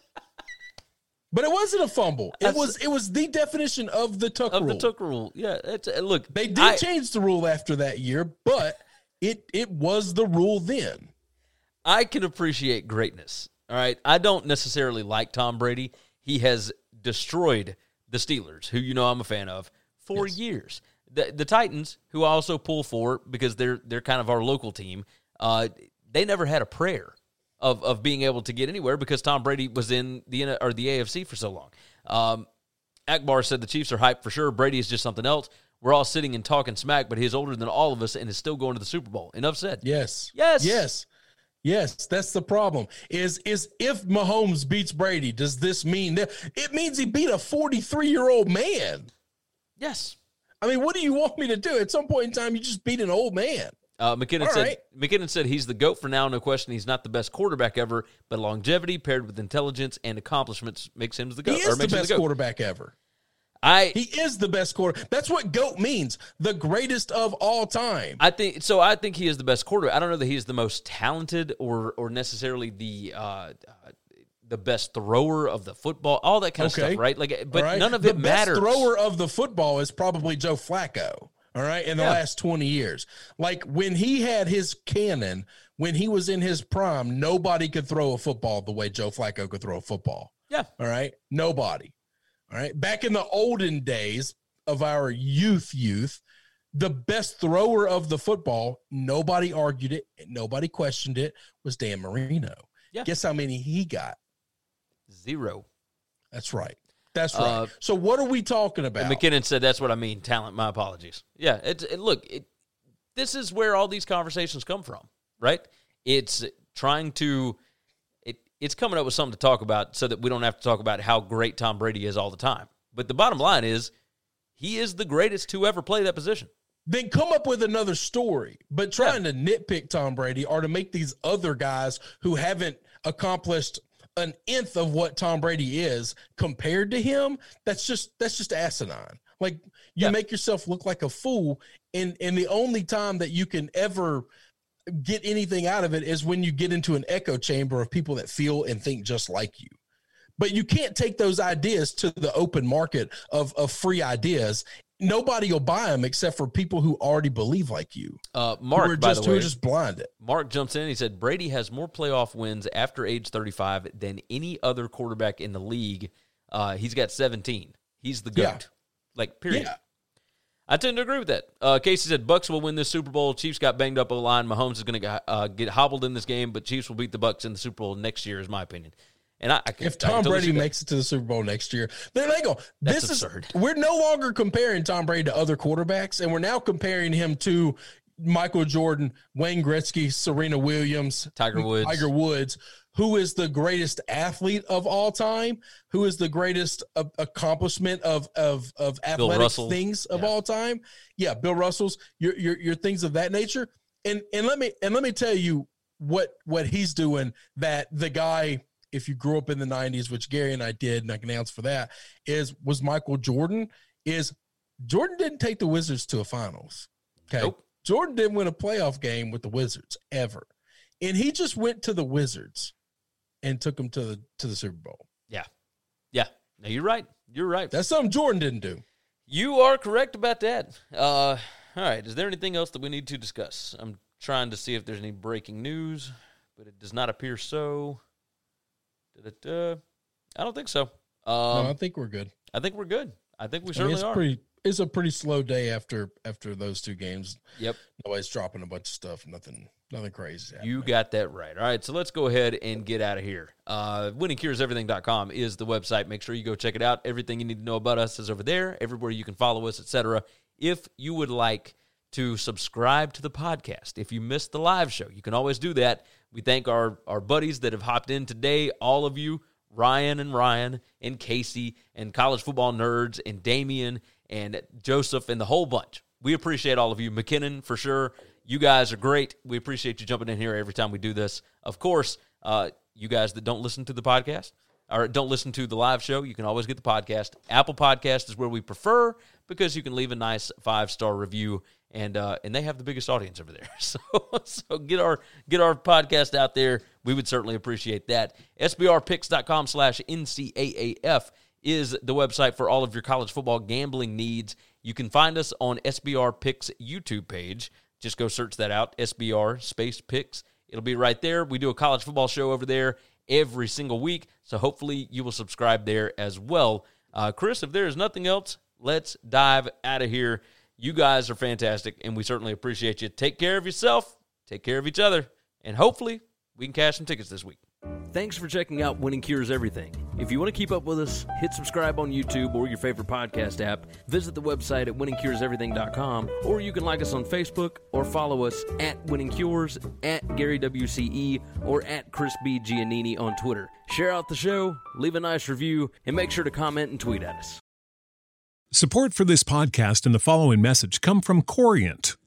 But it wasn't a fumble. It That's- was it was the definition of the Tuck of rule. the Tuck Rule. Yeah, it's, uh, look, They did I, change the rule after that year, but it it was the rule then. I can appreciate greatness. All right, I don't necessarily like Tom Brady. He has destroyed the Steelers, who you know I'm a fan of, for Yes. years. The the Titans, who I also pull for because they're they're kind of our local team, uh, they never had a prayer of of being able to get anywhere because Tom Brady was in the or the A F C for so long. Um, Akbar said the Chiefs are hyped for sure. Brady is just something else. We're all sitting and talking smack, but he's older than all of us and is still going to the Super Bowl. Enough said. Yes. Yes. Yes. Yes, that's the problem. Is is if Mahomes beats Brady, does this mean that it means he beat a forty-three-year-old man? Yes. I mean, what do you want me to do? At some point in time, you just beat an old man. Uh, McKinnon All said right. McKinnon said he's the GOAT for now, no question. He's not the best quarterback ever, but longevity paired with intelligence and accomplishments makes him the GOAT. He or is the makes him best GOAT. quarterback ever. I He is the best quarter. That's what GOAT means. The greatest of all time. I think so. I think he is the best quarterback. I don't know that he is the most talented or or necessarily the uh, uh, the best thrower of the football. All that kind of Okay. stuff, right? Like, but All right? none of the it best matters. thrower of the football is probably Joe Flacco. All right. In the Yeah. last twenty years, like when he had his cannon, when he was in his prime, nobody could throw a football the way Joe Flacco could throw a football. Yeah. All right. Nobody. All right. Back in the olden days of our youth, youth, the best thrower of the football, nobody argued it, nobody questioned it, was Dan Marino. Yeah. Guess how many he got? Zero. That's right. That's right. Uh, so what are we talking about? And McKinnon said, that's what I mean, talent. My apologies. Yeah, it's it, look, it, this is where all these conversations come from, right? It's trying to it, – it's coming up with something to talk about so that we don't have to talk about how great Tom Brady is all the time. But the bottom line is he is the greatest to ever play that position. Then come up with another story. But trying yeah. to nitpick Tom Brady or to make these other guys who haven't accomplished – an nth of what Tom Brady is compared to him, that's just that's just asinine. Like you yeah. make yourself look like a fool, and and the only time that you can ever get anything out of it is when you get into an echo chamber of people that feel and think just like you. But you can't take those ideas to the open market of, of free ideas. Nobody will buy them except for people who already believe like you. Uh, Mark, who are by just, the way, who are just blinded. Mark jumps in. He said Brady has more playoff wins after age thirty-five than any other quarterback in the league. Uh, he's got seventeen. He's the GOAT. Yeah. Like, period. Yeah. I tend to agree with that. Uh, Casey said Bucs will win this Super Bowl. Chiefs got banged up O-line. Mahomes is going to uh, get hobbled in this game, but Chiefs will beat the Bucs in the Super Bowl next year, is my opinion. And I, I can, if Tom I can totally Brady makes it to the Super Bowl next year, then they go. That's this absurd. Is we're no longer comparing Tom Brady to other quarterbacks, and we're now comparing him to Michael Jordan, Wayne Gretzky, Serena Williams, Tiger Woods, Tiger Woods, who is the greatest athlete of all time, who is the greatest uh, accomplishment of of of athletic things of yeah. all time. Yeah, Bill Russell's your your your things of that nature. And and let me and let me tell you what what he's doing that the guy. If you grew up in the nineties, which Gary and I did, and I can answer for that, is was Michael Jordan, is Jordan didn't take the Wizards to a finals. Okay. Nope. Jordan didn't win a playoff game with the Wizards ever. And he just went to the Wizards and took them to the to the Super Bowl. Yeah. Yeah. No, you're right. You're right. That's something Jordan didn't do. You are correct about that. Uh, all right. Is there anything else that we need to discuss? I'm trying to see if there's any breaking news, but it does not appear so. Da-da-da. I don't think so. Um, no, I think we're good. I think we're good. I think we I certainly mean, it's are. Pretty, it's a pretty slow day after after those two games. Yep. Nobody's dropping a bunch of stuff. Nothing nothing crazy. You got that right. All right, so let's go ahead and get out of here. Uh, winning cures everything dot com is the website. Make sure you go check it out. Everything you need to know about us is over there. Everywhere you can follow us, et cetera. If you would like to subscribe to the podcast, if you missed the live show, you can always do that. We thank our, our buddies that have hopped in today, all of you, Ryan and Ryan and Casey and College Football Nerds and Damian and Joseph and the whole bunch. We appreciate all of you. McKinnon, for sure. You guys are great. We appreciate you jumping in here every time we do this. Of course, uh, you guys that don't listen to the podcast or don't listen to the live show, you can always get the podcast. Apple Podcast is where we prefer because you can leave a nice five-star review. And uh, and they have the biggest audience over there. So so get our get our podcast out there. We would certainly appreciate that. S B R picks dot com slash N C A A F is the website for all of your college football gambling needs. You can find us on S B R Picks YouTube page. Just go search that out, S B R space Picks. It'll be right there. We do a college football show over there every single week, so hopefully you will subscribe there as well. Uh, Chris, if there is nothing else, let's dive out of here. You guys are fantastic, and we certainly appreciate you. Take care of yourself, take care of each other, and hopefully we can cash some tickets this week. Thanks for checking out Winning Cures Everything. If you want to keep up with us, hit subscribe on YouTube or your favorite podcast app. Visit the website at winning cures everything dot com, or you can like us on Facebook or follow us at Winning Cures, at Gary W C E, or at Chris B. Giannini on Twitter. Share out the show, leave a nice review, and make sure to comment and tweet at us. Support for this podcast and the following message come from Corient.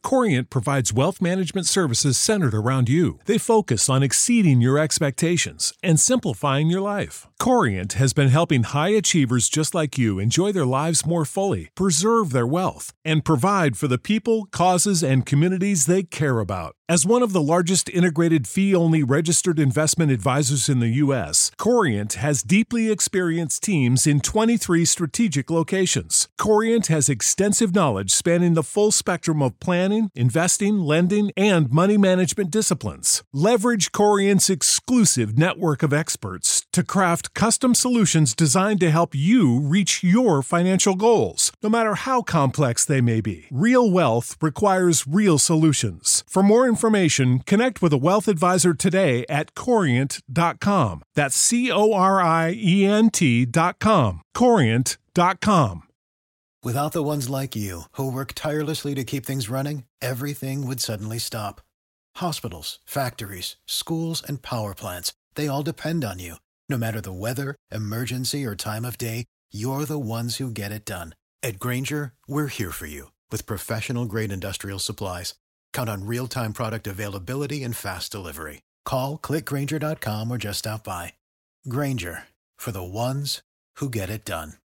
Corient provides wealth management services centered around you. They focus on exceeding your expectations and simplifying your life. Corient has been helping high achievers just like you enjoy their lives more fully, preserve their wealth, and provide for the people, causes, and communities they care about. As one of the largest integrated fee-only registered investment advisors in the U S, Corient has deeply experienced teams in twenty-three strategic locations. Corient has extensive knowledge spanning the full spectrum of planning, investing, lending, and money management disciplines. Leverage Corient's exclusive network of experts to craft custom solutions designed to help you reach your financial goals, no matter how complex they may be. Real wealth requires real solutions. For more information, connect with a wealth advisor today at corient dot com. That's C O R I E N T dot com. corient dot com. Without the ones like you, who work tirelessly to keep things running, everything would suddenly stop. Hospitals, factories, schools, and power plants, they all depend on you. No matter the weather, emergency, or time of day, you're the ones who get it done. At Grainger, we're here for you with professional-grade industrial supplies. Count on real-time product availability and fast delivery. Call, click Grainger dot com, or just stop by. Grainger, for the ones who get it done.